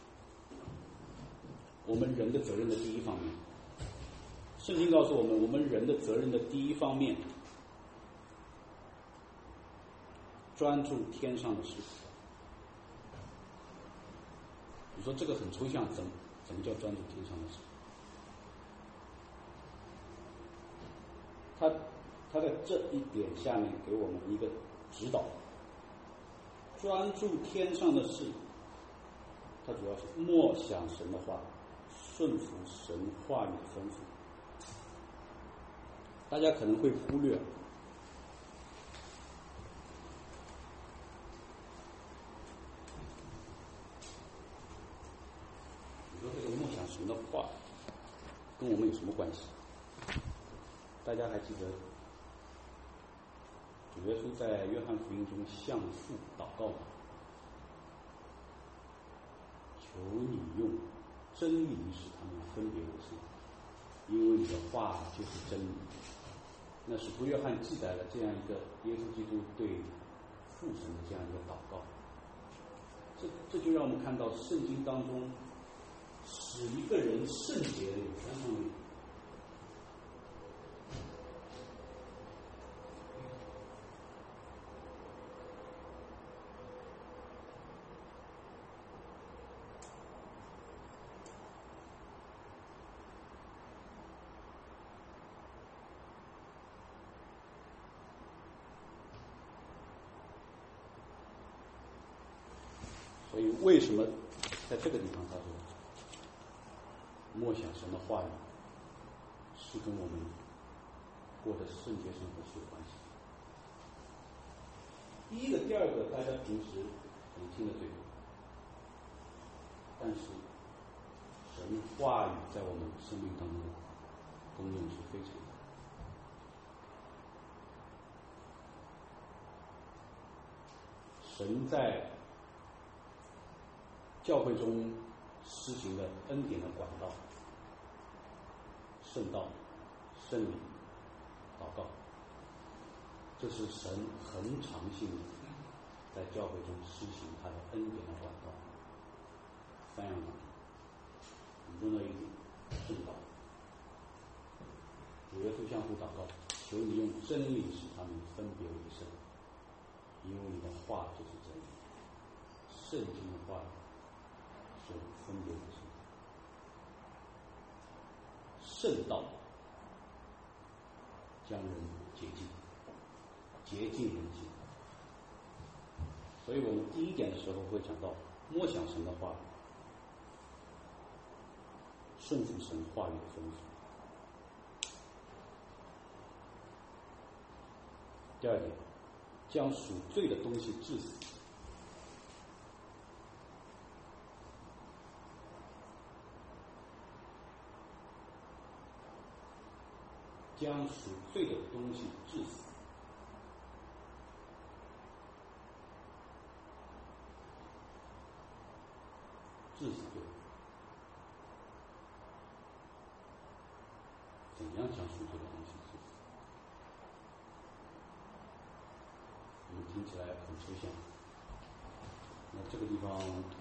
我们人的责任的第一方面，圣经告诉我们，我们人的责任的第一方面，专注天上的事。你说这个很抽象，怎么叫专注天上的事？他在这一点下面给我们一个指导，专注天上的事，它主要是默想神的话，顺服神话语的吩咐。大家可能会忽略，你说这个默想神的话跟我们有什么关系？大家还记得主耶稣在约翰福音中向父祷告吗？求求你用真理使他们分别为圣，因为你的话就是真理。那使徒约翰记载了这样一个耶稣基督对父神的这样一个祷告。这就让我们看到圣经当中使一个人圣洁的有三方面。所以为什么在这个地方他说默想神的话语是跟我们过的圣洁生活是有关系的？第一个第二个大家平时可能听得最多，但是神话语在我们生命当中的功用是非常大。神在教会中施行的恩典的管道、圣道、圣礼、祷告，这是神恒常性的在教会中施行他的恩典的管道。三样东西，其中的一点圣道，主耶稣向父祷告，求你用真理使他们分别为圣，因为你的话就是真理。圣经的话是分别为圣。圣道将人洁净，洁净人心。所以我们第一点的时候会讲到默想神的话，顺服神话语的吩咐。第二点，将属罪的东西治死。将属罪的东西治死。治死罪。怎样将属罪的东西治死？我们听起来很抽象。那这个地方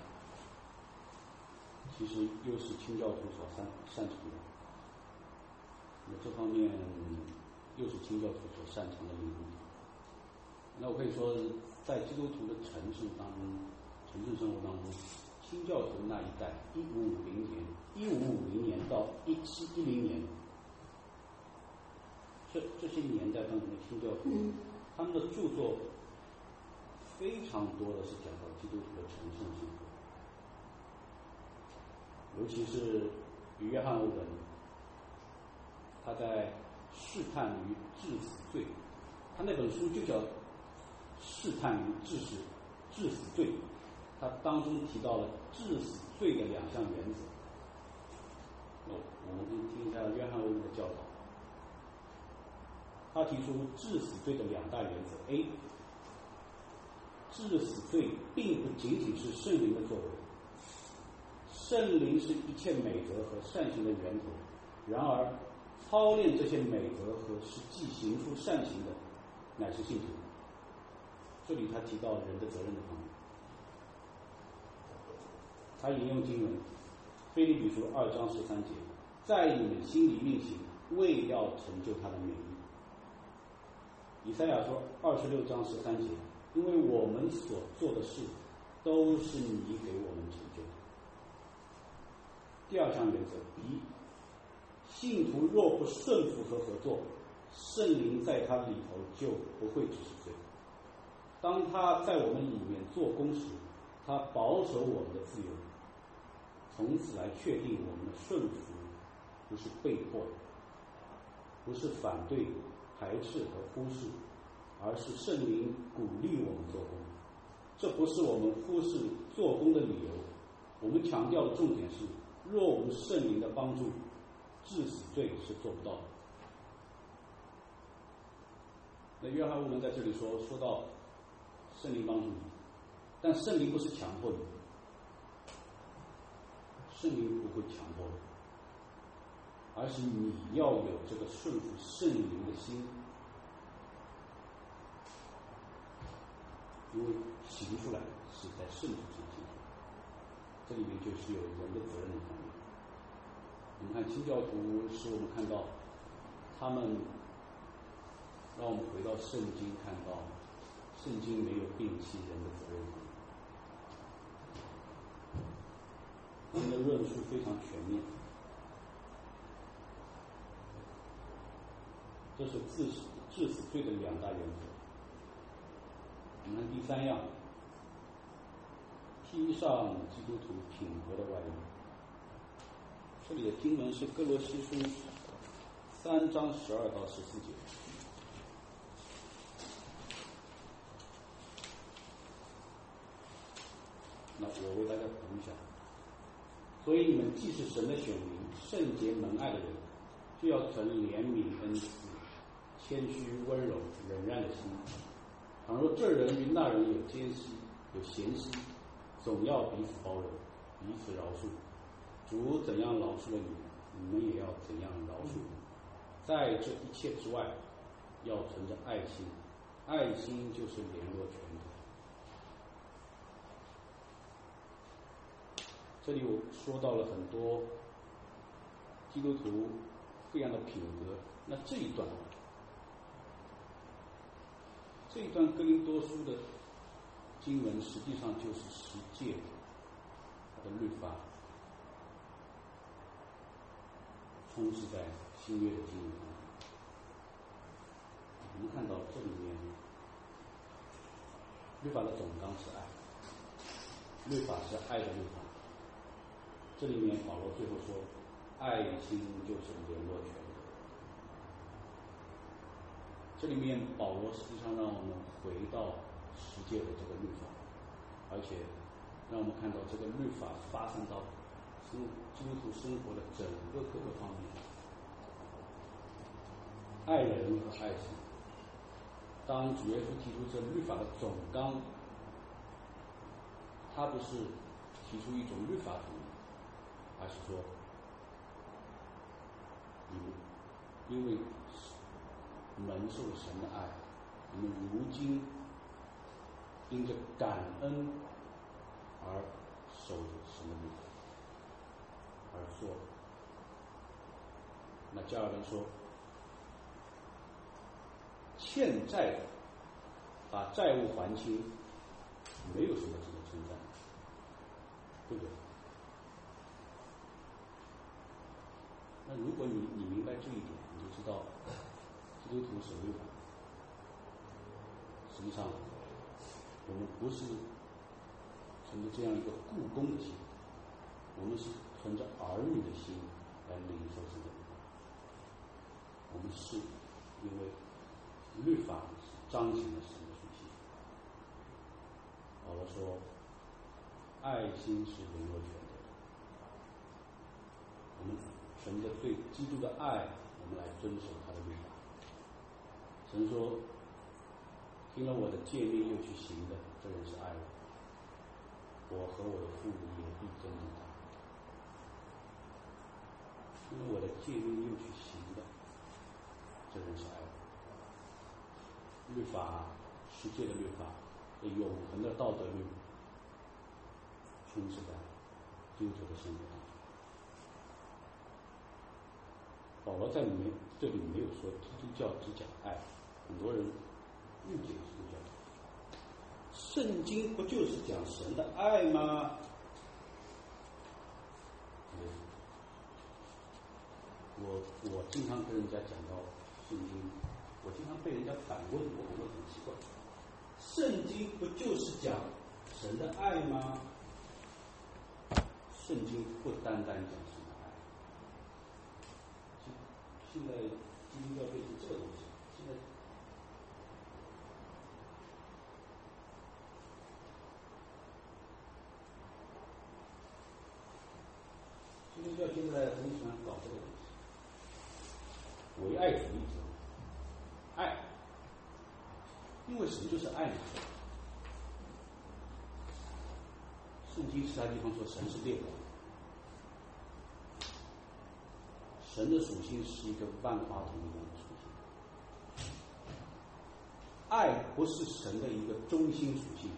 其实又是清教徒所擅长的。那这方面又是清教徒所擅长的领域。那我可以说，在基督徒的成圣生活当中，清教徒那一代，1550年到1710年，这些年代当中的清教徒，他们的著作非常多的是讲到基督徒的成圣生活，尤其是约翰欧文。他在试探于治死罪，他那本书就叫试探于治死罪，他当中提到了治死罪的2项原则。我们听一下约翰欧文的教导。他提出治死罪的2大原则。 A， 治死罪并不仅仅是圣灵的作为，圣灵是一切美德和善行的源头，然而操练这些美德和实际行出善行的乃是信徒。这里他提到人的责任的方面，他引用经文腓立比书2章13节，在你们心里运行，为要成就他的美意。以赛亚说26章13节，因为我们所做的事都是你给我们成就的。第2项原则，一，信徒若不顺服和合作，圣灵在他里头就不会治死罪。当他在我们里面做工时，他保守我们的自由，从此来确定我们的顺服不是被迫的，不是反对、排斥和忽视，而是圣灵鼓励我们做工。这不是我们忽视做工的理由。我们强调的重点是，若无圣灵的帮助，治死罪是做不到的。那约翰欧文在这里说到圣灵帮助你，但圣灵不是强迫你， 圣灵不会强迫的，而是你要有这个顺服圣灵的心。因为行出来是在圣徒上行出来，这里面就是有人的责任的方面。我们看清教徒，使我们看到他们让我们回到圣经，看到圣经没有摒弃人的责任。他们的论述非常全面，这是致死罪的2大原则。我们看第3样，披上基督徒品格的外衣。这里的经文是哥罗西书3章12到14节。那我为大家读一下。所以你们既是神的选民，圣洁蒙爱的人，就要存怜悯、恩慈、谦虚、温柔、忍让的心。倘若这人与那人有间隙、有嫌隙，总要彼此包容，彼此饶恕。主怎样饶恕了你们，你们也要怎样饶恕。在这一切之外，要存着爱心，爱心就是联络全体。这里我说到了很多基督徒各样的品格。那这一段哥林多书的经文实际上就是10诫它的律法充斥在新约的经文上。我们看到这里面律法的总纲是爱，律法是爱的律法。这里面保罗最后说，爱心就是联络全体。这里面保罗实际上让我们回到10诫的这个律法，而且让我们看到这个律法发散到基督徒生活的整个各个方面，爱人和爱心。当主耶稣提出这律法的总纲，他不是提出一种律法主义，而是说你们因为蒙受了神的爱，你们如今因着感恩而守神的律法而做。那加尔文说，欠债的把债务还清，没有什么值得称赞，对不对？那如果你明白这一点，你就知道基督徒守律法，实际上我们不是存着这样一个雇工的心，我们是存着儿女的心来领受这个律法。我们是因为律法是彰显了神的属性。保罗说，爱心是联络全的。我们存着对基督的爱，我们来遵守他的律法。神说，听了我的诫命又去行的，这人是爱我，我和我的父也必尊重他。听了我的诫命又去行的，这人是爱我。律法，世界的律法，永恒的道德律，充斥在基督徒的生活当中。保罗在这里没有说基督教只讲爱，很多人误解基督教。圣经不就是讲神的爱吗？我经常跟人家讲到圣经，我经常被人家反问，我感到很奇怪。圣经不就是讲神的爱吗？圣经不单单讲神的爱。现在基督教变成这个东西，现在基督教现在很喜欢搞这个东西，唯爱主义者，爱，因为神就是爱嘛。圣经其他地方说神是烈火， 神的属性是一个万花筒一样的属性，爱不是神的一个中心属性，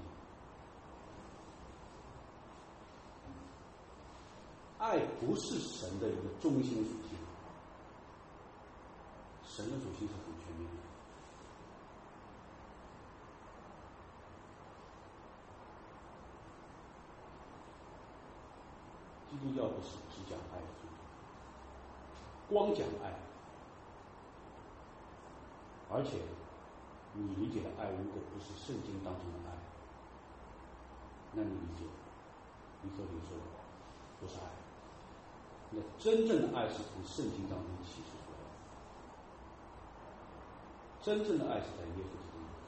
爱不是神的一个中心属性，神的属性是很全面的。基督教不是只讲爱的宗教，光讲爱，而且你理解的爱如果不是圣经当中的爱，那你理解你所说的不是爱。那真正的爱是从圣经当中启示出来的，真正的爱是在耶稣基督里。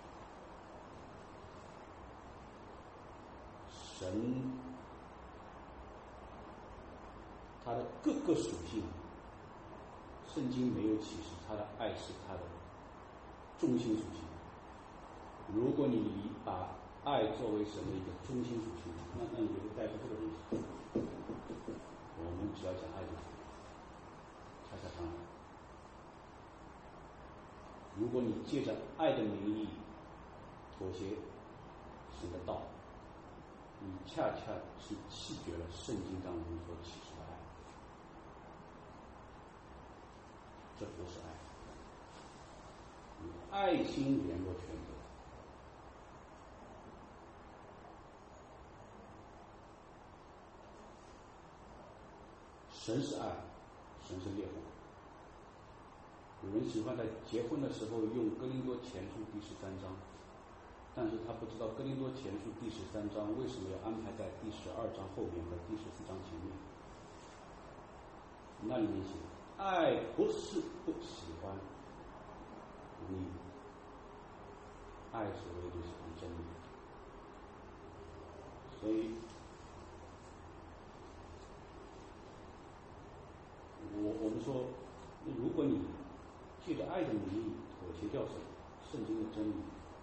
神他的各个属性，圣经没有启示他的爱是他的中心属性。如果你把爱作为神的一个中心属性，那你就会带出这个问题。我们只要讲爱就可以，恰恰相反。如果你借着爱的名义妥协神的道，你恰恰是弃绝了圣经当中所启示的爱，这不是爱。以爱心联络全德，神是爱，神是烈火。有人喜欢在结婚的时候用哥林多前书第13章，但是他不知道哥林多前书第13章为什么要安排在第12章后面和第14章前面。那里面写爱不是不喜欢你，爱是唯独喜欢真理。所以我们说，如果你借着爱的名义妥协掉圣经的真理，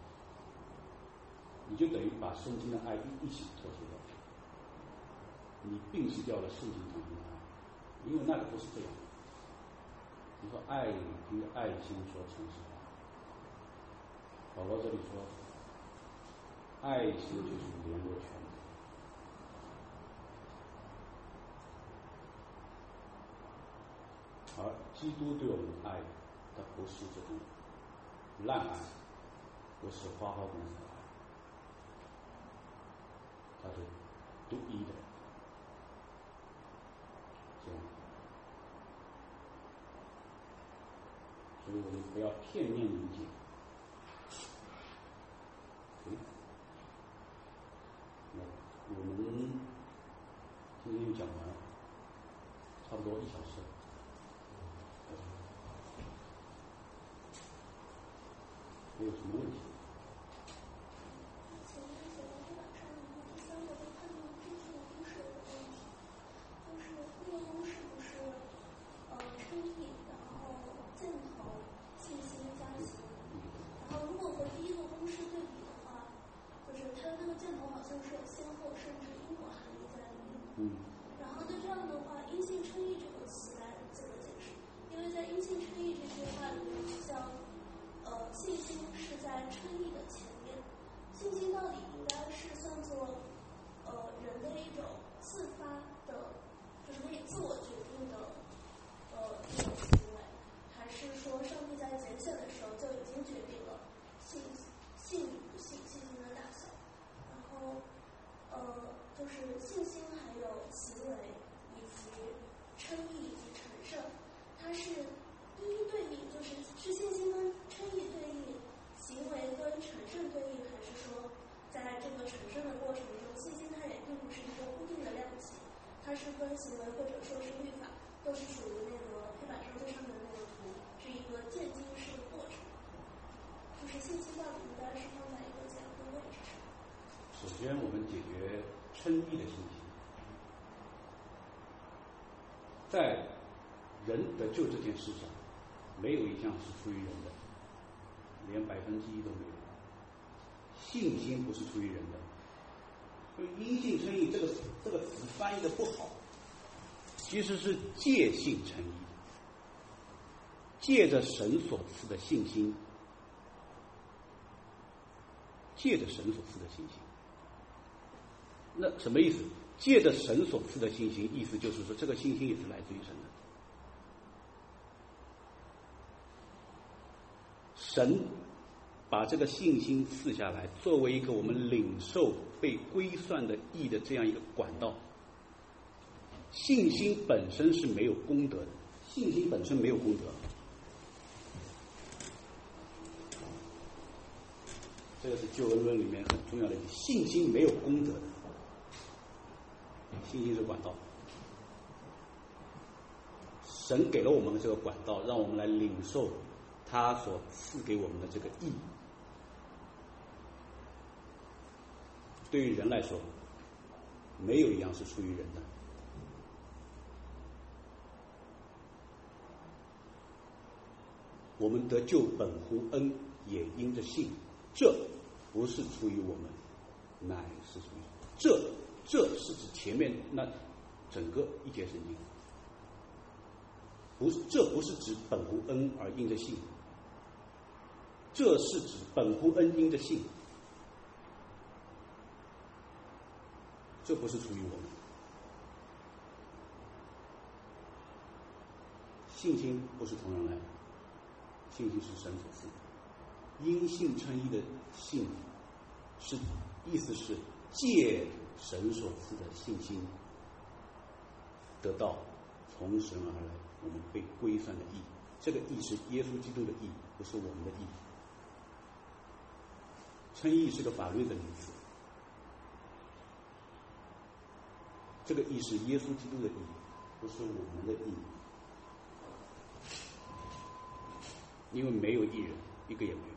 你就等于把圣经的爱一起妥协掉，你摒弃掉了圣经当中的爱，因为那个不是这样。你说爱凭着爱心所成是爱，保罗这里说，爱心就是联络全德。而基督对我们的爱，它不是这种烂爱，不是花花公子的爱，它是独一的，这样。所以我们不要片面理解。那我们今天就讲完了，差不多1小时。没有什么问题。 前面写的黑板上第3个被判定具体的公式的问题，就是那个公式不是称义，然后箭头、信心加行，然后如果和第一个公式对比的话，就是它的那个箭头好像是有先后甚至因果含义在里面。然后那这样的话，因信称义这个词来怎么解释？因为在因信称义这句话里面，像信心是在称义的前面，信心到底应该是算作人的一种自发的，就是可以自我决定的一种行为，还是说上帝在拣选的时候就已经决定了信与不信，信心的大小？然后就是信心还有行为以及称义以及成圣，它是一一对应，就是信心跟称义对应，行为跟成圣对应，还是说在这个成圣的过程中，信心它也并不是一个固定的量级，它是跟行为或者说是律法都是属于那个黑板上最上面的那个图，是一个渐进式的过程。就是信心到底应该是放在一个怎样的位置上？ 首先我们解决称义的信息，在人得救这件事上，没有一项是出于人的，连1%都没有。信心不是出于人的，所以因信称义这个词翻译的不好，其实是借信称义。 借着神所赐的信心，借着神所赐的信心。那什么意思？借着神所赐的信心，意思就是说这个信心也是来自于神的。神把这个信心赐下来，作为一个我们领受被归算的义的这样一个管道。信心本身是没有功德的，信心本身没有功德。这个是救恩论里面很重要的一点，信心没有功德的，信心是管道。神给了我们这个管道，让我们来领受他所赐给我们的这个义。对于人来说，没有一样是出于人的。我们得救本乎恩，也因着信。这不是出于我们，乃是出于这是指前面那整个一节圣经。这不是指本乎恩而因着信，这是指本乎恩因着信。这不是出于我们，信心不是从人来的，信心是神所赐的。因信称义的信，是意思是借神所赐的信心，得到从神而来，我们被归算的义。这个义是耶稣基督的义，不是我们的义。称义是个法律的名词，这个义是耶稣基督的义，不是我们的义。因为没有义人，一个也没有。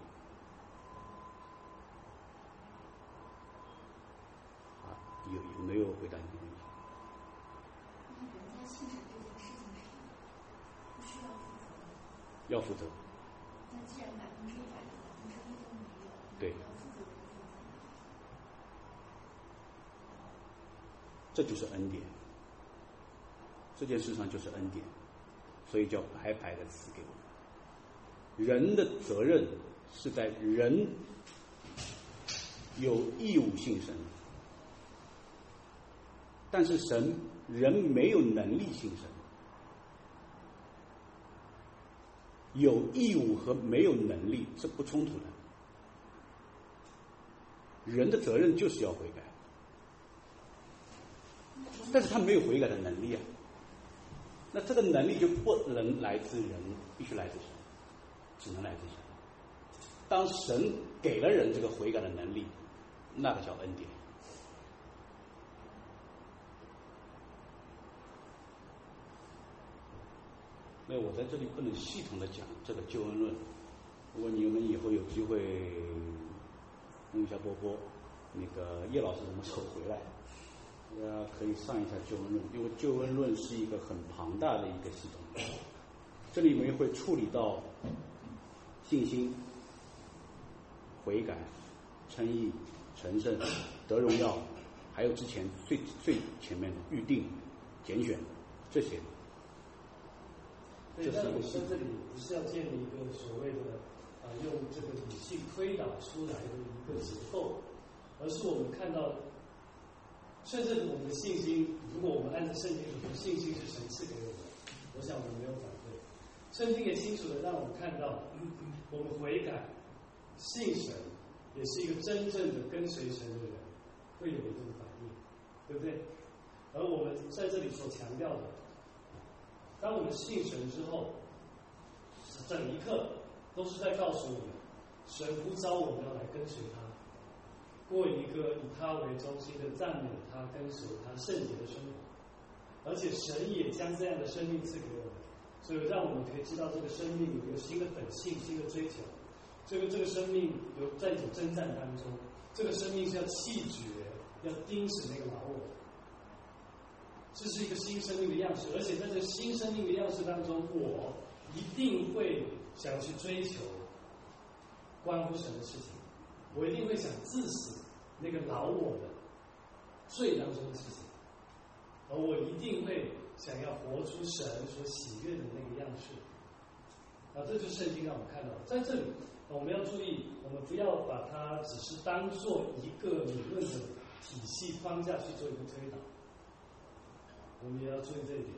有没有回答你的问题？ 那人在信神这件事情上不需要负责吗？ 要负责。 那既然100%都没有， 对， 要负责不负责？ 这就是恩典。这件事上就是恩典，所以叫白白的赐给我们。人的责任是在人有义务信神，但是人没有能力信神。有义务和没有能力是不冲突的。人的责任就是要悔改，但是他没有悔改的能力啊。那这个能力就不能来自人，必须来自神，只能来自神。当神给了人这个悔改的能力，那个叫恩典。那我在这里不能系统的讲这个救恩论，如果你们以后有机会问一下波波，那个叶老师什么时候回来，可以上一下救恩论，因为救恩论是一个很庞大的一个系统，这里面会处理到信心、悔改、称义、成圣、得荣耀，还有之前最前面的预定、拣选这些。 所以在我们在这里不是要建立一个所谓的用这个理性推导出来的一个结构，而是我们看到，甚至我们的信心，如果我们按照圣经所说，信心是神赐给我们，我想我们没有反对。圣经也清楚的让我们看到，我们悔改、信神，也是一个真正的跟随神的人会有的这个反应，对不对？而我们在这里所强调的，当我们信神之后，整一刻都是在告诉我们，神呼召我们要来跟随他，过一个以他为中心的赞美他、跟随他圣洁的生活。而且神也将这样的生命赐给我们，所以让我们可以知道这个生命有一个新的本性、新的追求。这个生命在一种征战当中，这个生命是要弃绝、要钉死那个老我。这是一个新生命的样式，而且在这新生命的样式当中，我一定会想要去追求关乎神的事情，我一定会想治死那个老我的罪当中的事情，而我一定会想要活出神所喜悦的那个样式。 这就是圣经让我们看到的。在这里，我们要注意，我们不要把它只是当做一个理论的体系框架去做一个推导，我们也要注意这一点。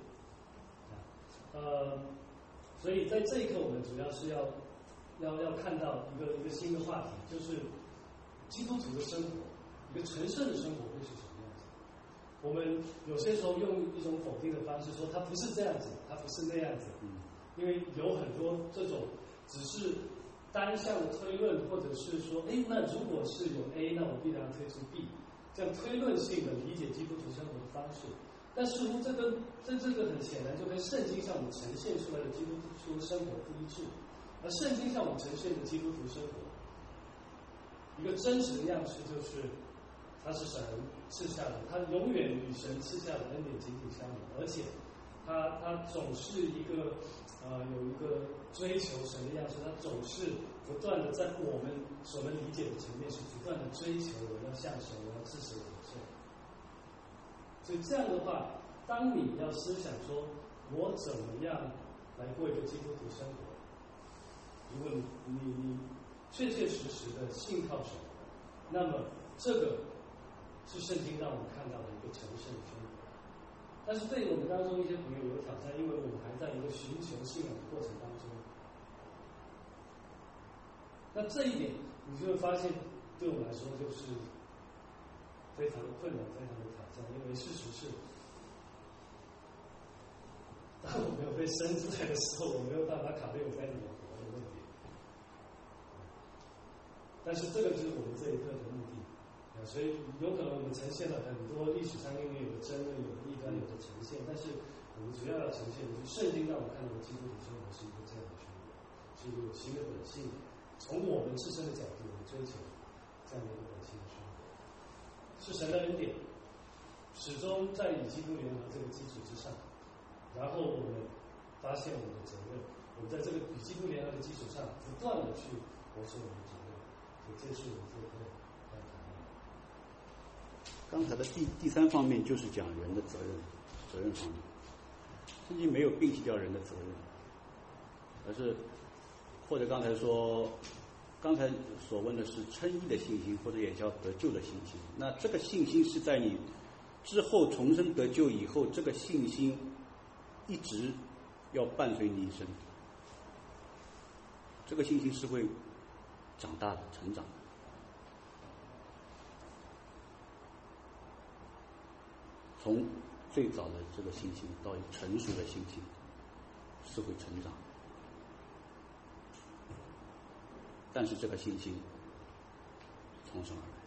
所以在这一刻，我们主要是要看到一个新的话题，就是基督徒的生活，一个成圣的生活会是什么样子。我们有些时候用一种否定的方式说，它不是这样子，它不是那样子，因为有很多这种只是单向的推论，或者是说，那如果是有 A， 那我必然推出 B， 这样推论性的理解基督徒生活的方式。但似乎这个很显然就跟圣经上我们呈现出来的基督徒生活不一致，而圣经上我们呈现的基督徒生活，一个真实的样式就是他是神赐下的，他永远与神赐下的恩典紧紧相连，而且他总是一个有一个追求神的样式，他总是不断的在我们所能理解的层面是不断的追求我要向神，我要自神得胜。所以这样的话，当你要思想说我怎么样来过一个基督徒生活，如果你确确实实的信靠神，那么这个是圣经让我们看到的一个成圣的生活。但是对于我们当中一些朋友有挑战，因为我们还在一个寻求信仰的过程当中。那这一点你就会发现，对我们来说就是非常的困难，非常的挑战。因为事实是，当我没有被生出来的时候，我没有办法考虑我该怎么活的问题。但是这个就是我们这一课的目的。所以有可能我们呈现了很多历史上因为有的争论、有的异端、有的呈现，但是我们主要要呈现的是圣经让我们看到的基督徒生活是一个这样的生活，是一个有新的本性，从我们自身的角度来追求这样的一个本性的生活，是神的恩典，始终在与基督联合这个基础之上，然后我们发现我们的责任，我们在这个与基督联合的基础上不断的去活出我们的责任，所以这是我们这个课要谈的。 刚才的第三方面就是讲人的责任方面，圣经没有摒弃掉人的责任，而是或者刚才所问的是称义的信心，或者也叫得救的信心。那这个信心是在你之后重生得救以后，这个信心一直要伴随你一生，这个信心是会长大的、成长的。从最早的这个信心到成熟的信心是会成长，但是这个信心从神而来，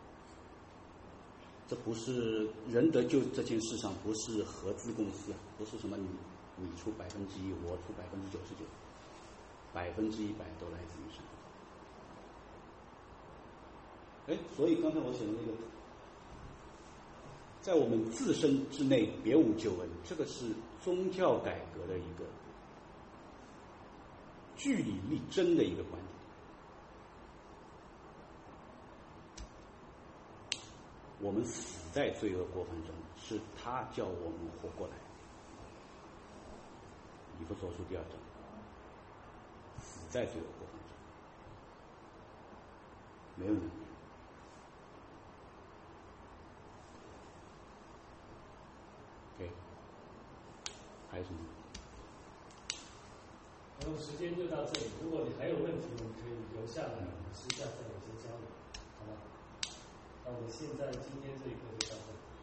这不是人得救这件事上不是合资公司，不是什么你出1%，我出99%，100%都来自于神。所以刚才我写的那个，在我们自身之内别无救恩，这个是宗教改革的一个据理力争的一个观点。我们死在罪恶过犯中，是他叫我们活过来。以弗所书2章，死在罪恶过犯中，没有能力。还有什么？ 然后时间就到这里，如果你还有问题，我们可以留下来，我们私下再有些交流，好吗？那我们今天这一课就到这里。